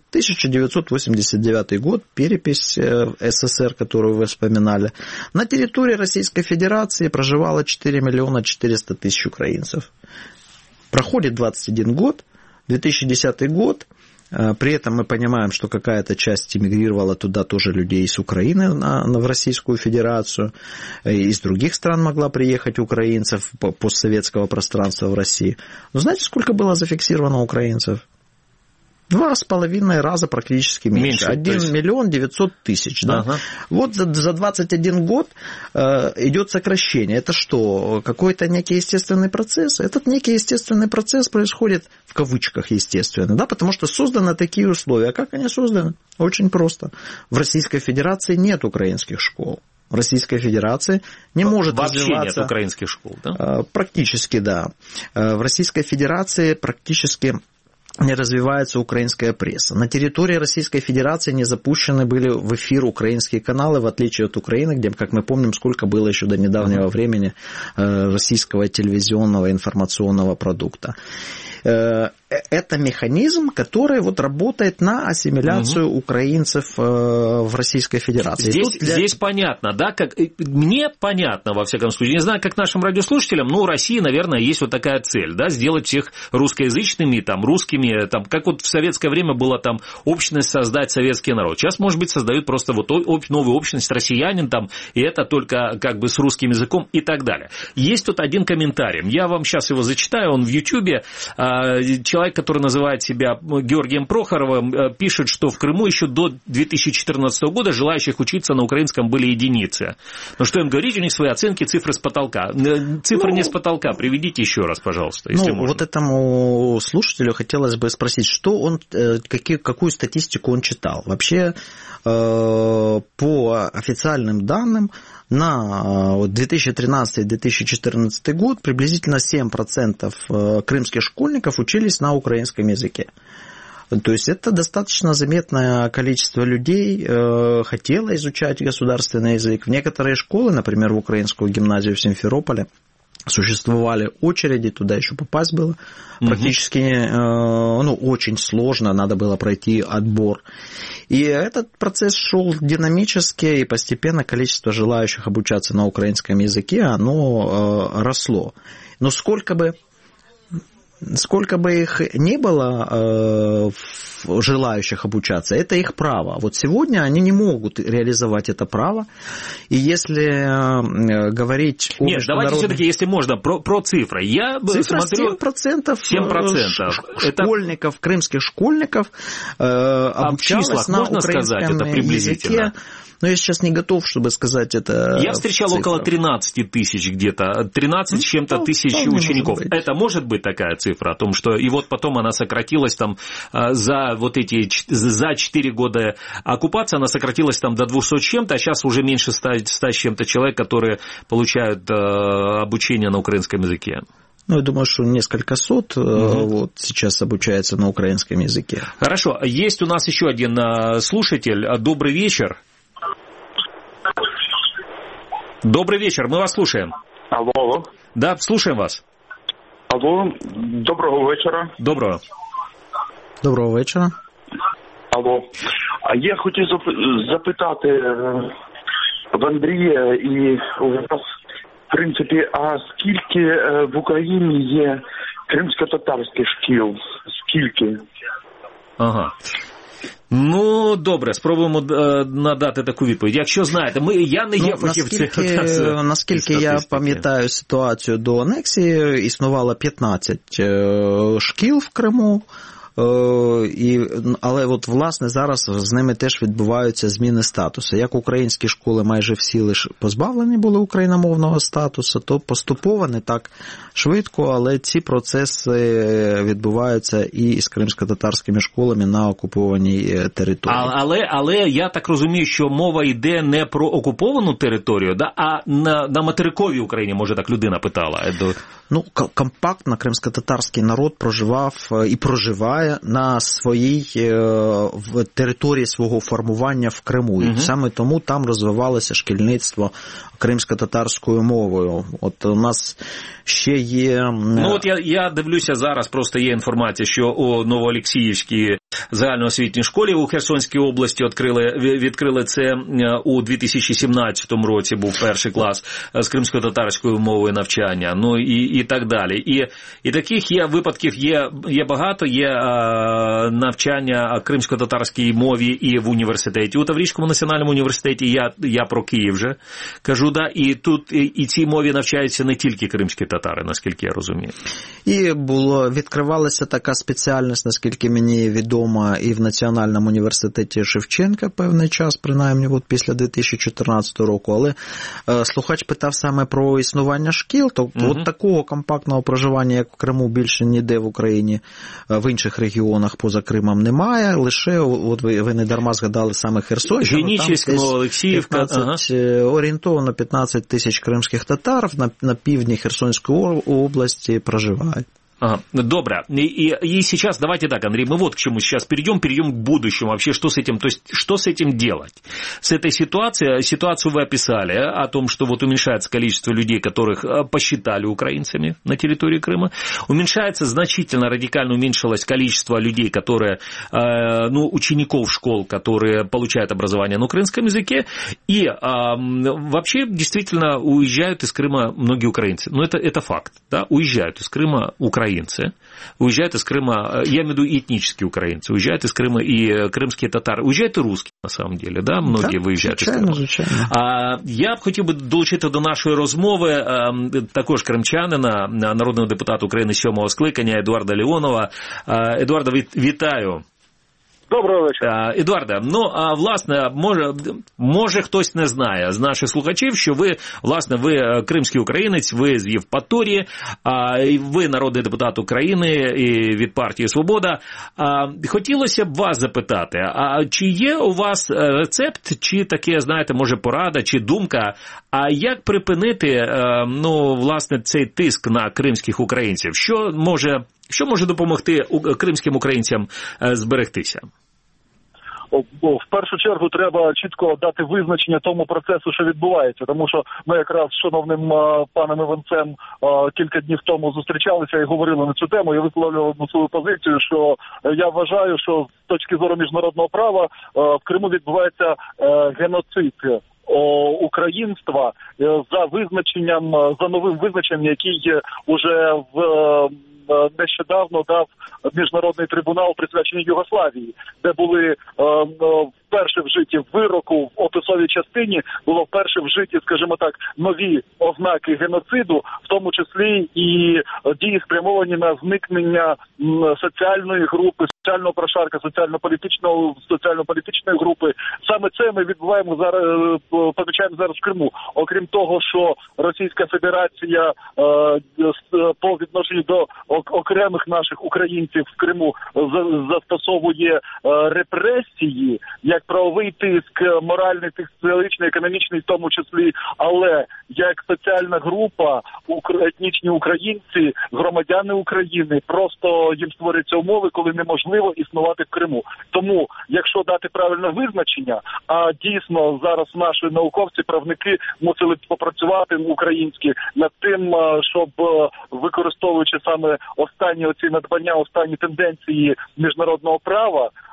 Speaker 12: 1989 год, перепись СССР, которую вы вспоминали. На территории Российской Федерации проживало 4 миллиона 400 тысяч украинцев. Проходит 21 год, 2010 год, при этом мы понимаем, что какая-то часть эмигрировала туда тоже людей из Украины в Российскую Федерацию, из других стран могла приехать украинцев постсоветского пространства в России. Но знаете, сколько было зафиксировано украинцев? 2,5 раза практически меньше. 1 миллион 900 тысяч. Да? Ага. Вот за 21 год идет сокращение. Это что, какой-то некий естественный процесс? Этот некий естественный процесс происходит в кавычках естественно, да? Потому что созданы такие условия. А как они созданы? Очень просто. В Российской Федерации нет украинских школ. В Российской Федерации не может развиваться...
Speaker 3: Вообще нет украинских школ, да?
Speaker 12: Практически, да. В Российской Федерации практически не развивается украинская пресса. На территории Российской Федерации не запущены были в эфир украинские каналы, в отличие от Украины, где, как мы помним, сколько было еще до недавнего времени российского телевизионного информационного продукта. Это механизм, который вот работает на ассимиляцию украинцев в Российской Федерации.
Speaker 3: Здесь понятно, да? Мне понятно, во всяком случае. Не знаю, как нашим радиослушателям, но у России, наверное, есть вот такая цель, да, сделать всех русскоязычными, там, русскими, там, как вот в советское время была там общность создать советский народ. Сейчас, может быть, создают просто вот новую общность россиянин, там, и это только как бы с русским языком и так далее. Есть тут один комментарий. Я вам сейчас его зачитаю, он в Ютьюбе. Человек, который называет себя Георгием Прохоровым, пишет, что в Крыму еще до 2014 года желающих учиться на украинском были единицы. Но что им говорить, у них свои оценки, цифры с потолка. Цифры не с потолка, приведите еще раз, пожалуйста, если можно.
Speaker 12: Вот этому слушателю хотелось бы спросить, что он, какую статистику он читал. Вообще, по официальным данным, на 2013-2014 год приблизительно 7% крымских школьников учились на украинском языке. То есть это достаточно заметное количество людей хотело изучать государственный язык. В некоторые школы, например, в украинскую гимназию в Симферополе, существовали очереди, туда еще попасть было практически очень сложно, надо было пройти отбор. И этот процесс шел динамически, и постепенно количество желающих обучаться на украинском языке, оно росло. Но сколько бы их ни было желающих обучаться, это их право. Вот сегодня они не могут реализовать это право. И если говорить о
Speaker 3: давайте все-таки, если можно, про цифры. Я смотрю...
Speaker 12: 7% крымских школьников обучалось на украинском языке. Но я сейчас не готов, чтобы сказать это.
Speaker 3: Я встречал около 13 тысяч где-то, 13 с чем-то тысяч учеников. Это может быть такая цифра о том, что и вот потом она сократилась там за 4 года оккупации, она сократилась там до 200 с чем-то, а сейчас уже меньше 100 с чем-то человек, которые получают обучение на украинском языке.
Speaker 12: Я думаю, что несколько сот сейчас обучается на украинском языке.
Speaker 3: Хорошо, есть у нас еще один слушатель. Добрый вечер. Добрый вечер, мы вас слушаем.
Speaker 14: Алло.
Speaker 3: Да, слушаем вас.
Speaker 14: Алло, доброго вечера.
Speaker 3: Доброго.
Speaker 12: Доброго вечера.
Speaker 14: Алло. А я хотів запитати в Андрія і у вас, в принципі, а скільки в Україні є кримсько-татарських шкіл? Скільки?
Speaker 3: Ага. Ну, добре, спробуємо надати таку відповідь. Якщо знаєте, я не є фахівцем.
Speaker 12: Наскільки я пам'ятаю ситуацію до анексії, існувало 15 шкіл в Криму. Але от, власне, зараз з ними теж відбуваються зміни статусу. Як українські школи майже всі лише позбавлені були україномовного статусу, то поступово, не так швидко, але ці процеси відбуваються і з кримсько-татарськими школами на окупованій території.
Speaker 3: Але я так розумію, що мова йде не про окуповану територію, а на материковій Україні, може так людина питала.
Speaker 12: Ну, компактно кримсько-татарський народ проживав і проживає на своїй території свого формування в Криму. І саме тому там розвивалося шкільництво кримсько-татарською мовою. От у нас ще є...
Speaker 3: Ну, от я дивлюся зараз, просто є інформація, що у Новоолексіївській загальноосвітній школі у Херсонській області відкрили це у 2017 році, був перший клас з кримсько-татарською мовою навчання, ну і так далі. І таких випадків є багато, є навчання кримсько-татарській мові і в університеті. У Таврійському національному університеті я про Київ вже кажу, да, і тут і цій мові навчаються не тільки кримські татари, наскільки я розумію. І
Speaker 12: відкривалася така спеціальність, наскільки мені відомо, і в Національному університеті Шевченка певний час, принаймні от після 2014 року, але слухач питав саме про існування шкіл, то от такого компактного проживання, як в Криму, більше ніде в Україні, в інших регіонах поза Кримом немає, лише, от ви не дарма згадали саме Херсонщину,
Speaker 3: Генічеськ, Олексіївка,
Speaker 12: орієнтовно 15 тисяч кримських татар на півдні Херсонської области проживають.
Speaker 3: Ага, добро. И сейчас давайте так, Андрей, мы вот к чему сейчас перейдем к будущему. Вообще, что с этим, то есть, что с этим делать? С этой ситуацией, ситуацию вы описали, о том, что вот уменьшается количество людей, которых посчитали украинцами на территории Крыма. Уменьшается значительно, радикально уменьшилось количество людей, которые, учеников школ, которые получают образование на украинском языке. И вообще, действительно, уезжают из Крыма многие украинцы. Но это факт, да, уезжают из Крыма украинцы. Уезжают из Крыма, я имею в виду этнические украинцы, уезжают из Крыма и крымские татари, уезжают и русские, на самом деле, да, многие виїжджають із Криму. Я б хотів би долучити до нашої розмови також кримчанина, народного депутата України 7-го скликання Едуарда Леонова. Едуарда, вітаю.
Speaker 15: Доброго вечора.
Speaker 3: Едуарда, власне, може хтось не знає з наших слухачів, що ви кримський українець, ви з Євпаторії, ви народний депутат України і від партії «Свобода». Хотілося б вас запитати, чи є у вас рецепт, чи таке, знаєте, може порада, чи думка, як припинити, власне, цей тиск на кримських українців? Що може допомогти кримським українцям зберегтися?
Speaker 15: В першу чергу треба чітко дати визначення тому процесу, що відбувається, тому що ми якраз з шановним паном Іванцем кілька днів тому зустрічалися і говорили на цю тему, і висловлювали свою позицію, що я вважаю, що з точки зору міжнародного права в Криму відбувається геноцид українства за новим визначенням, який уже нещодавно дав міжнародний трибунал, присвячений Югославії, де були вперше вжиті вироку в описовій частині, було вперше вжиті, скажімо так, нові ознаки геноциду, в тому числі і дії спрямовані на зникнення соціальної групи, соціального прошарка, соціально-політичної групи. Саме це ми помічаємо зараз в Криму. Окрім того, що Російська Федерація по відношенню до окремих наших українців в Криму застосовує репресії, як правовий тиск, моральний тиск, психологічний, економічний в тому числі, але як соціальна група, етнічні українці, громадяни України, просто їм створюються умови, коли неможливо існувати в Криму. Тому, якщо дати правильне визначення, а дійсно зараз наші науковці, правники мусили попрацювати українські над тим, щоб, використовуючи саме останні оці надбання, останні тенденції міжнародного права,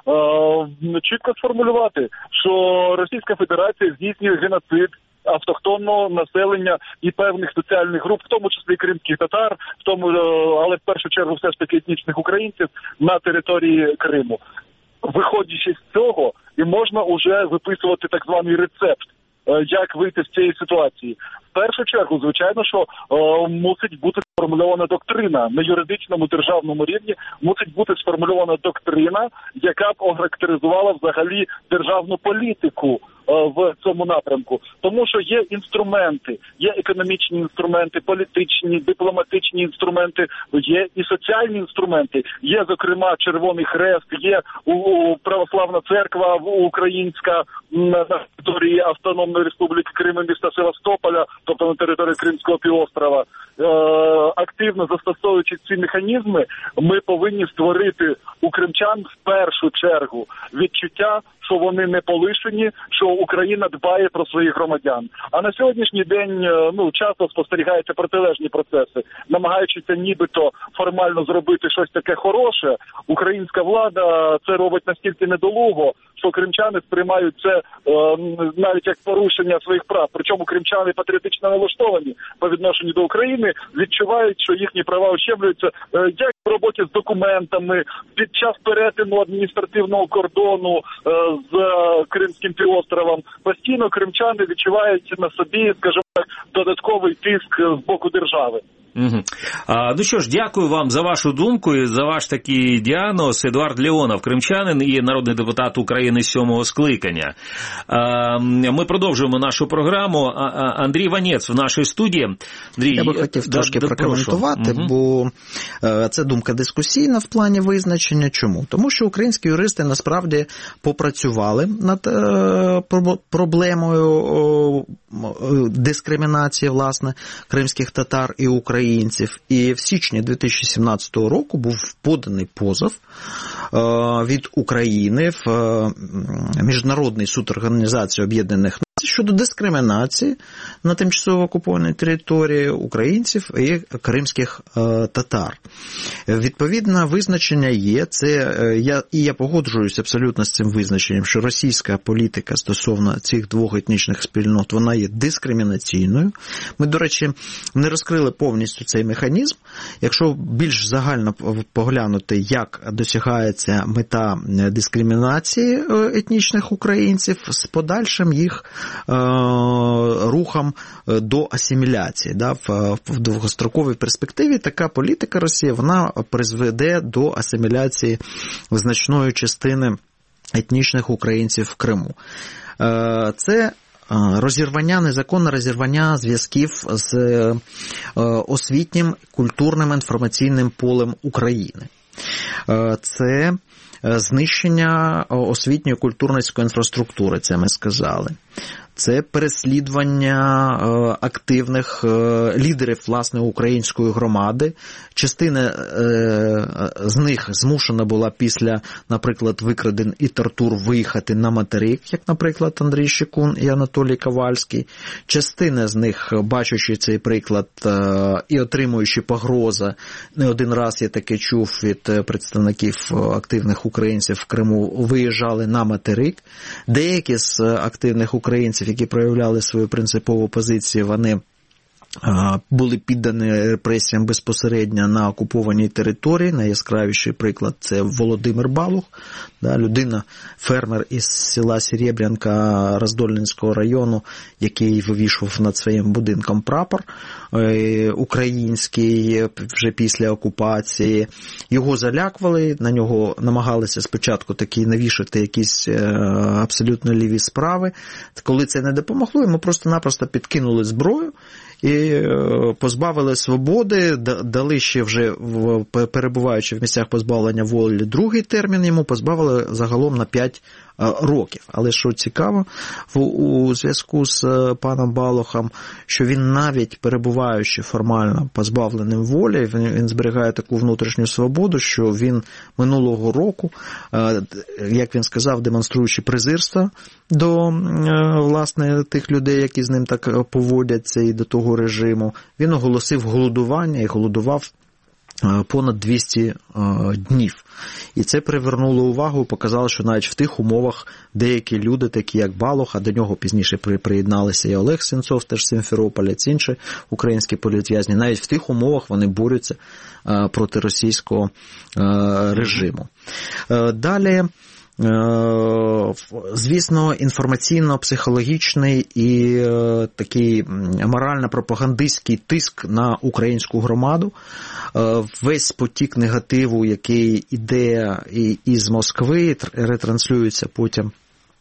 Speaker 15: чітко сформулювати, що Російська Федерація здійснює геноцид автохтонного населення і певних соціальних груп, в тому числі кримських татар, але в першу чергу все ж таки етнічних українців на території Криму. Виходячи з цього, і можна вже виписувати так званий рецепт, як вийти з цієї ситуації. В першу чергу, звичайно, що мусить бути сформульована доктрина на юридичному державному рівні, мусить бути сформульована доктрина, яка б охарактеризувала взагалі державну політику в цьому напрямку. Тому що є інструменти, є економічні інструменти, політичні, дипломатичні інструменти, є і соціальні інструменти. Є, зокрема, Червоний Хрест, є Православна Церква українська на території Автономної Республіки Крим і міста Севастополя, тобто на території Кримського півострова. Активно застосовуючи ці механізми, ми повинні створити у кримчан в першу чергу відчуття, що вони не полишені, що Україна дбає про своїх громадян. А на сьогоднішній день часто спостерігаються протилежні процеси. Намагаючись нібито формально зробити щось таке хороше, українська влада це робить настільки недолуго, що кримчани сприймають це навіть як порушення своїх прав. Причому кримчани патріотично налаштовані по відношенню до України, відчувають, що їхні права ущемлюються як в роботі з документами, під час перетину адміністративного кордону з Кримським півостровом. Постійно кримчани відчувають на собі, скажімо так, додатковий тиск з боку держави.
Speaker 3: Угу. Ну що ж, дякую вам за вашу думку і за ваш такий діагноз. Едуард Леонов, кримчанин і народний депутат України 7-го скликання. Ми продовжуємо нашу програму. Андрій Ванець в нашій студії. Андрій,
Speaker 12: я би хотів трошки прокоментувати, бо це думка дискусійна в плані визначення. Чому? Тому що українські юристи насправді попрацювали над проблемою дискримінації, власне, кримських татар і українців. І в січні 2017 року був поданий позов від України в Міжнародний суд Організації Об'єднаних Націй щодо дискримінації на тимчасово окупованій території українців і кримських татар. Відповідне визначення є, я погоджуюсь абсолютно з цим визначенням, що російська політика стосовно цих двох етнічних спільнот, вона є дискримінаційною. Ми, до речі, не розкрили повністю цей механізм. Якщо більш загально поглянути, як досягається мета дискримінації етнічних українців з подальшим їх рухом до асиміляції. В довгостроковій перспективі така політика Росії, вона призведе до асиміляції значної частини етнічних українців в Криму. Це незаконне розірвання зв'язків з освітнім, культурним, інформаційним полем України. Це знищення освітньої культурницької інфраструктури, це ми сказали. Це переслідування активних лідерів, власне, української громади. Частина з них змушена була після, наприклад, викрадень і тортур виїхати на материк, як, наприклад, Андрій Щекун і Анатолій Ковальський. Частина з них, бачачи цей приклад і отримуючи погрози, не один раз я таке чув від представників активних українців в Криму, виїжджали на материк. Деякі з активних українців, які проявляли свою принципову позицію, вони були піддані репресіям безпосередньо на окупованій території. Найяскравіший приклад – це Володимир Балух, людина, фермер із села Серебрянка Роздольненського району, який вивішував над своїм будинком прапор український вже після окупації. Його залякували, на нього намагалися спочатку таки навішати якісь абсолютно ліві справи. Коли це не допомогло, йому просто-напросто підкинули зброю і позбавили свободи, дали ще вже, перебуваючи в місцях позбавлення волі, другий термін, йому позбавили загалом на 5 років. Але що цікаво, у зв'язку з паном Балухом, що він навіть перебуваючи формально позбавленим волі, він зберігає таку внутрішню свободу, що він минулого року, як він сказав, демонструючи презирство до, власне, тих людей, які з ним так поводяться, і до того режиму, він оголосив голодування і голодував понад 200 днів. І це привернуло увагу і показало, що навіть в тих умовах деякі люди, такі як Балух, а до нього пізніше приєдналися і Олег Сенцов, теж з Сімферополя, ці інші українські політв'язні, навіть в тих умовах вони борються проти російського режиму. Далі, звісно, інформаційно-психологічний і такий морально-пропагандистський тиск на українську громаду, весь потік негативу, який іде із Москви, ретранслюється потім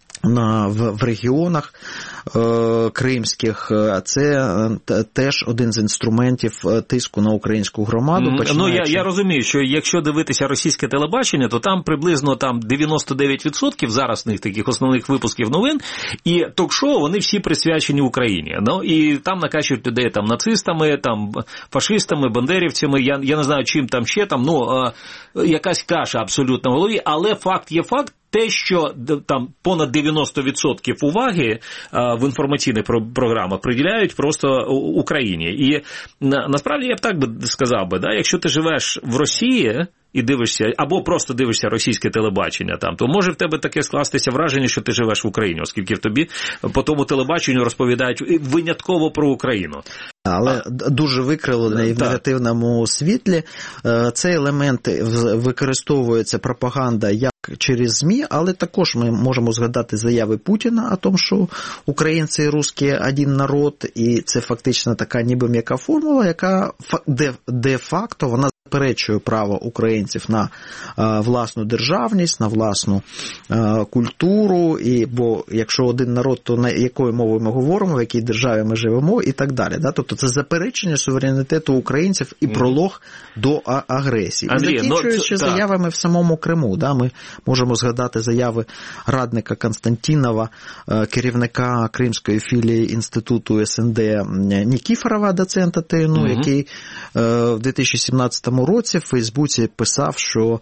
Speaker 12: в регіонах кримських, це теж один з інструментів тиску на українську громаду.
Speaker 3: Я розумію, що якщо дивитися російське телебачення, то там приблизно 99% зараз в них таких основних випусків новин, і ток-шоу, вони всі присвячені Україні. І там накачують людей нацистами, фашистами, бандерівцями, я не знаю, чим там ще, якась каша абсолютно в голові, але факт є факт, те, що там понад 90% уваги в інформаційних програмах приділяють просто Україні. І насправді я б так сказав, якщо ти живеш в Росії і дивишся, або просто дивишся російське телебачення то може в тебе таке скластися враження, що ти живеш в Україні, оскільки в тобі по тому телебаченню розповідають винятково про Україну.
Speaker 12: Але дуже викривлений в негативному світлі. Цей елемент використовується пропаганда як через ЗМІ, але також ми можемо згадати заяви Путіна о тому, що українці і русські один народ, і це фактично така ніби м'яка формула, яка де-факто вона заперечує право українців на власну державність, на власну культуру, бо якщо один народ, то на якою мовою ми говоримо, в якій державі ми живемо і так далі. Тобто це заперечення суверенітету українців і пролог до агресії.
Speaker 3: Андрій,
Speaker 12: і закінчуючи заявами в самому Криму, ми можемо згадати заяви радника Константінова, керівника кримської філії Інституту СНД Нікіфорова, доцента ТНУ, який в 2017 році в Фейсбуці писав, що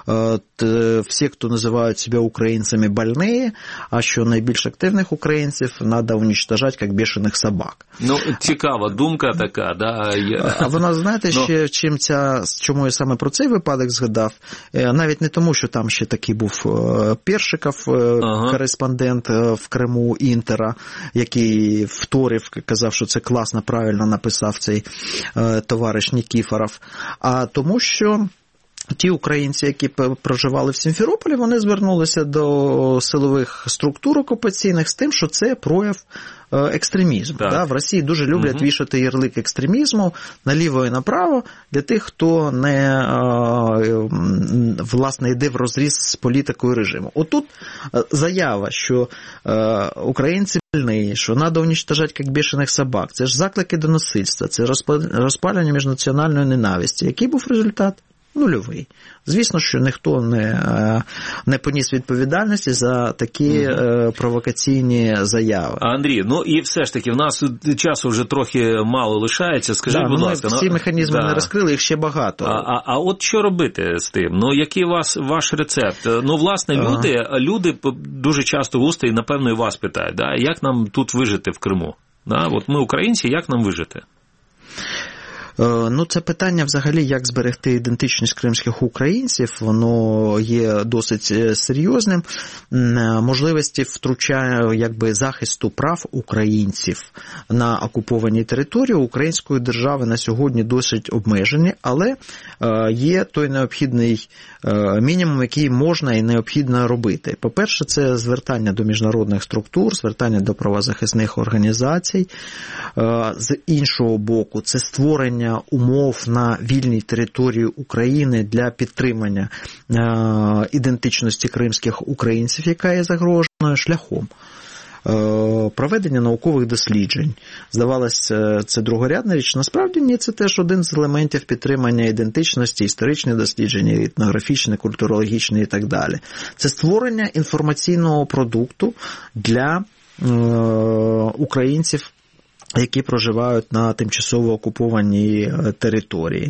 Speaker 12: всі, хто називають себе українцями, больні, а що найбільш активних українців треба уничтожати, як бешених собак.
Speaker 3: Цікава думка така,
Speaker 12: А вона, знаєте, ще чому я саме про цей випадок згадав? Навіть не тому, що там ще такий був Першиков, кореспондент в Криму Інтера, який вторив, казав, що це класно, правильно написав цей товариш Нікіфоров, а тому, що ті українці, які проживали в Сімферополі, вони звернулися до силових структур окупаційних з тим, що це прояв екстремізму. В Росії дуже люблять вішати ярлик екстремізму наліво і направо для тих, хто не, власне, йде в розріз з політикою режиму. Отут заява, що українці больні, що треба уничтожати як бешених собак, це ж заклики до насильства, це розпалювання міжнаціональної ненависті. Який був результат? Нульовий. Звісно, що ніхто не поніс відповідальності за такі провокаційні заяви.
Speaker 3: Андрій, і все ж таки, в нас часу вже трохи мало лишається. Скажіть, будь ласка.
Speaker 12: Всі механізми не розкрили, їх ще багато.
Speaker 3: А от що робити з тим? Який ваш рецепт? Власне, люди дуже часто густо і, напевно, і вас питають, як нам тут вижити в Криму? От ми українці, як нам вижити?
Speaker 12: Це питання взагалі, як зберегти ідентичність кримських українців, воно є досить серйозним. Можливості захисту прав українців на окупованій території української держави на сьогодні досить обмежені, але є той необхідний мінімум, який можна і необхідно робити. По-перше, це звертання до міжнародних структур, звертання до правозахисних організацій. З іншого боку, це створення умов на вільній території України для підтримання ідентичності кримських українців, яка є загроженою, шляхом проведення наукових досліджень. Здавалося, це другорядна річ. Насправді ні, це теж один з елементів підтримання ідентичності, історичні дослідження, етнографічні, культурологічні і так далі. Це створення інформаційного продукту для українців які проживають на тимчасово окупованій території.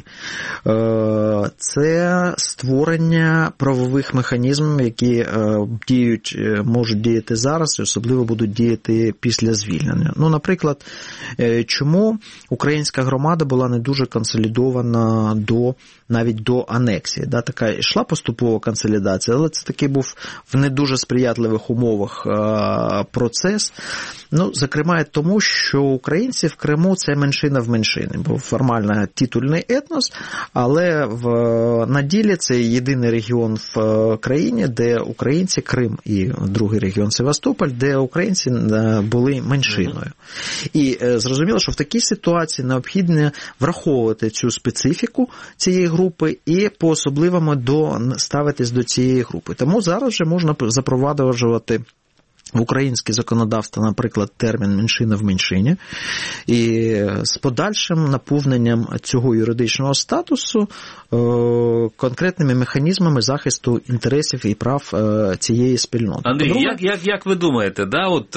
Speaker 12: Це створення правових механізмів, які можуть діяти зараз і особливо будуть діяти після звільнення. Ну, наприклад, чому українська громада була не дуже консолідована навіть до анексії. Да, така йшла поступова консолідація, але це такий був в не дуже сприятливих умовах процес. Ну, зокрема, тому, що українці в Криму – це меншина в меншині. Був формально титульний етнос, але на ділі це єдиний регіон в країні, де українці, Крим і другий регіон Севастополь, де українці були меншиною. І зрозуміло, що в такій ситуації необхідно враховувати цю специфіку цієї групи і по-особливому ставитись до цієї групи. Тому зараз вже можна запроваджувати в українське законодавство, наприклад, термін «меншина в меншині», і з подальшим наповненням цього юридичного статусу конкретними механізмами захисту інтересів і прав цієї спільноти.
Speaker 3: Андрій, як ви думаєте,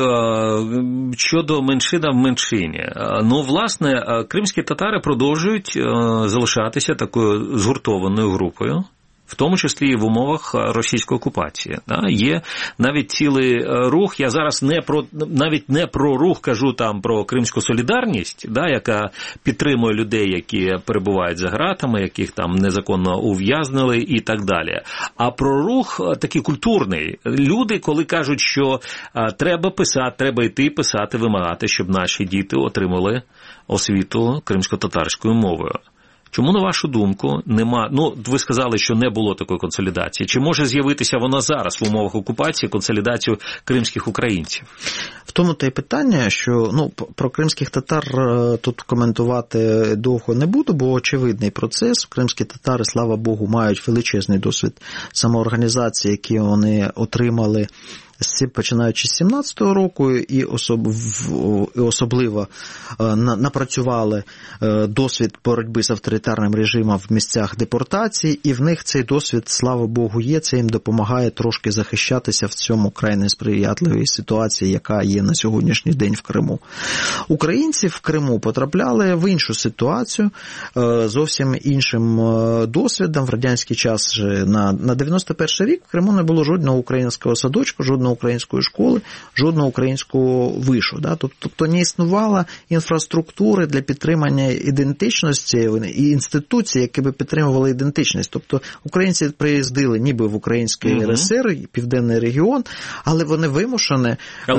Speaker 3: щодо меншина в меншині? Ну, власне, кримські татари продовжують залишатися такою згуртованою групою, в тому числі і в умовах російської окупації. Є навіть цілий рух, я зараз навіть не про рух кажу там про Кримську солідарність, яка підтримує людей, які перебувають за ґратами, яких там незаконно ув'язнили і так далі. А про рух такий культурний. Люди, коли кажуть, що треба писати, треба йти писати, вимагати, щоб наші діти отримали освіту кримсько-татарською мовою. Чому, на вашу думку, нема, ви сказали, що не було такої консолідації. Чи може з'явитися вона зараз в умовах окупації, консолідацію кримських українців?
Speaker 12: В тому та й питання, що про кримських татар тут коментувати довго не буду, бо очевидний процес. Кримські татари, слава Богу, мають величезний досвід самоорганізації, які вони отримали починаючи з 17-го року, і особливо напрацювали досвід боротьби з авторитарним режимом в місцях депортації, і в них цей досвід, слава Богу, є, це їм допомагає трошки захищатися в цьому край несприятливій ситуації, яка є на сьогоднішній день в Криму. Українці в Криму потрапляли в іншу ситуацію, зовсім іншим досвідом. В радянський час на 91-й рік в Криму не було жодного українського садочку, жодного української школи, жодного українського вишу. Да? Тобто не існувало інфраструктури для підтримання ідентичності і інституцій, які би підтримували ідентичність. Тобто українці приїздили ніби в Український РСР, Південний регіон, але вони вимушені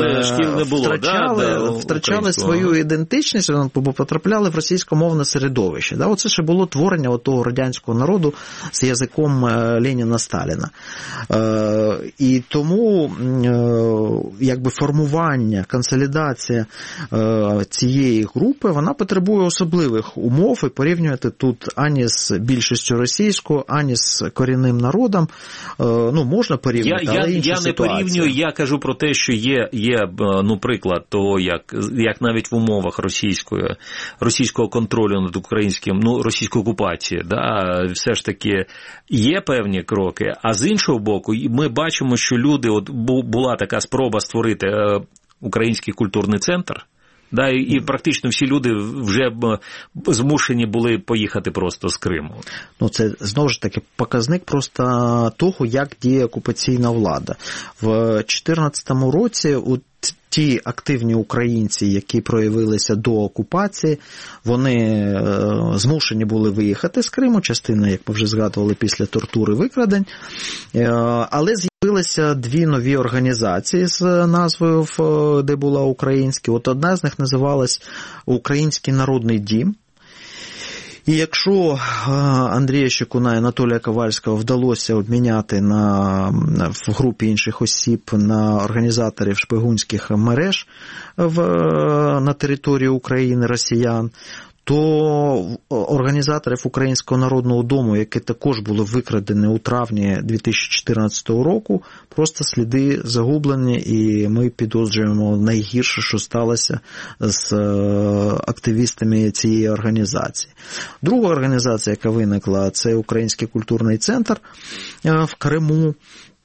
Speaker 12: втрачали свою ідентичність, бо потрапляли в російськомовне середовище. Да? Оце ще було творення того радянського народу з язиком Леніна-Сталіна. І тому формування, консолідація цієї групи, вона потребує особливих умов, і порівнювати тут ані з більшістю російською, ані з корінним народом, можна порівняти, але інша ситуація.
Speaker 3: Я не порівнюю, я кажу про те, що є приклад того, як навіть в умовах російського контролю над українським, російської окупації, все ж таки є певні кроки, а з іншого боку, ми бачимо, що люди, була така спроба створити український культурний центр, і практично всі люди вже змушені були поїхати просто з Криму.
Speaker 12: Це, знову ж таки, показник просто того, як діє окупаційна влада. В 2014 році ті активні українці, які проявилися до окупації, вони змушені були виїхати з Криму, частина, як ми вже згадували, після тортури, викрадень, але з'явилися дві нові організації з назвою, де була українська. Одна з них називалась «Український народний дім». І якщо Андрія Щекуна і Анатолія Ковальського вдалося обміняти в групі інших осіб на організаторів шпигунських мереж на території України росіян, то організаторів Українського народного дому, які також були викрадені у травні 2014 року, просто сліди загублені, і ми підозрюємо найгірше, що сталося з активістами цієї організації. Друга організація, яка виникла, це Український культурний центр в Криму.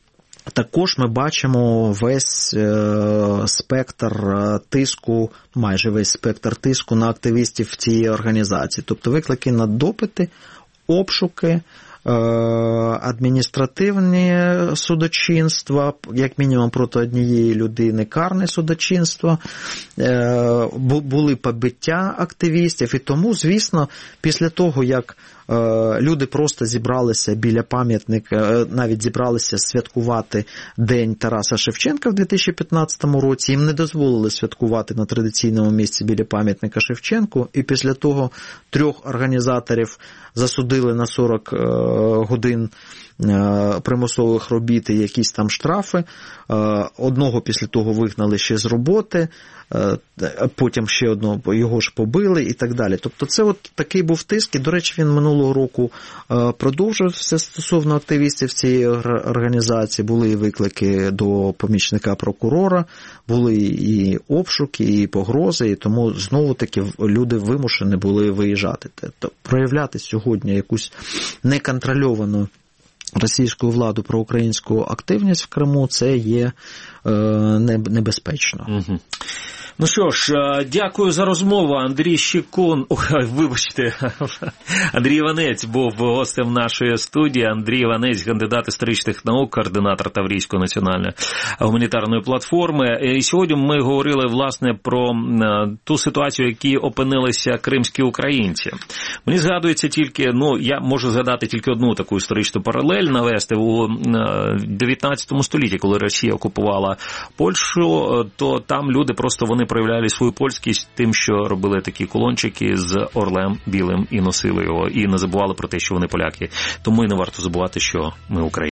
Speaker 12: також ми бачимо весь спектр тиску, майже весь спектр тиску на активістів цієї організації. Тобто виклики на допити, обшуки, адміністративні судочинства, як мінімум проти однієї людини, карне судочинство, були побиття активістів. І тому, звісно, після того, як люди просто зібралися біля пам'ятника, навіть зібралися святкувати День Тараса Шевченка в 2015 році, їм не дозволили святкувати на традиційному місці біля пам'ятника Шевченку, і після того 3 організаторів засудили на 40 годин примусових робіт і якісь там штрафи. Одного після того вигнали ще з роботи, потім ще одного його ж побили і так далі. Тобто це от такий був тиск, і, до речі, він минулого року продовжився стосовно активістів цієї організації. Були і виклики до помічника прокурора, були і обшуки, і погрози, і тому знову-таки люди вимушені були виїжджати. Тобто проявляти сьогодні якусь неконтрольовану російську владу про українську активність в Криму, це є небезпечно.
Speaker 3: Угу. Ну що ж, дякую за розмову. Андрій Щекун, Андрій Іванець був гостем нашої студії. Андрій Іванець, кандидат історичних наук, координатор Таврійської національної гуманітарної платформи. І сьогодні ми говорили, власне, про ту ситуацію, в якій опинилися кримські українці. Мені згадується тільки, я можу згадати тільки одну таку історичну паралель навести. У 19 столітті, коли Росія окупувала Польщу, то там люди просто, вони проявляли свою польськість тим, що робили такі кулончики з орлем білим і носили його, і не забували про те, що вони поляки. Тому і не варто забувати, що ми українці.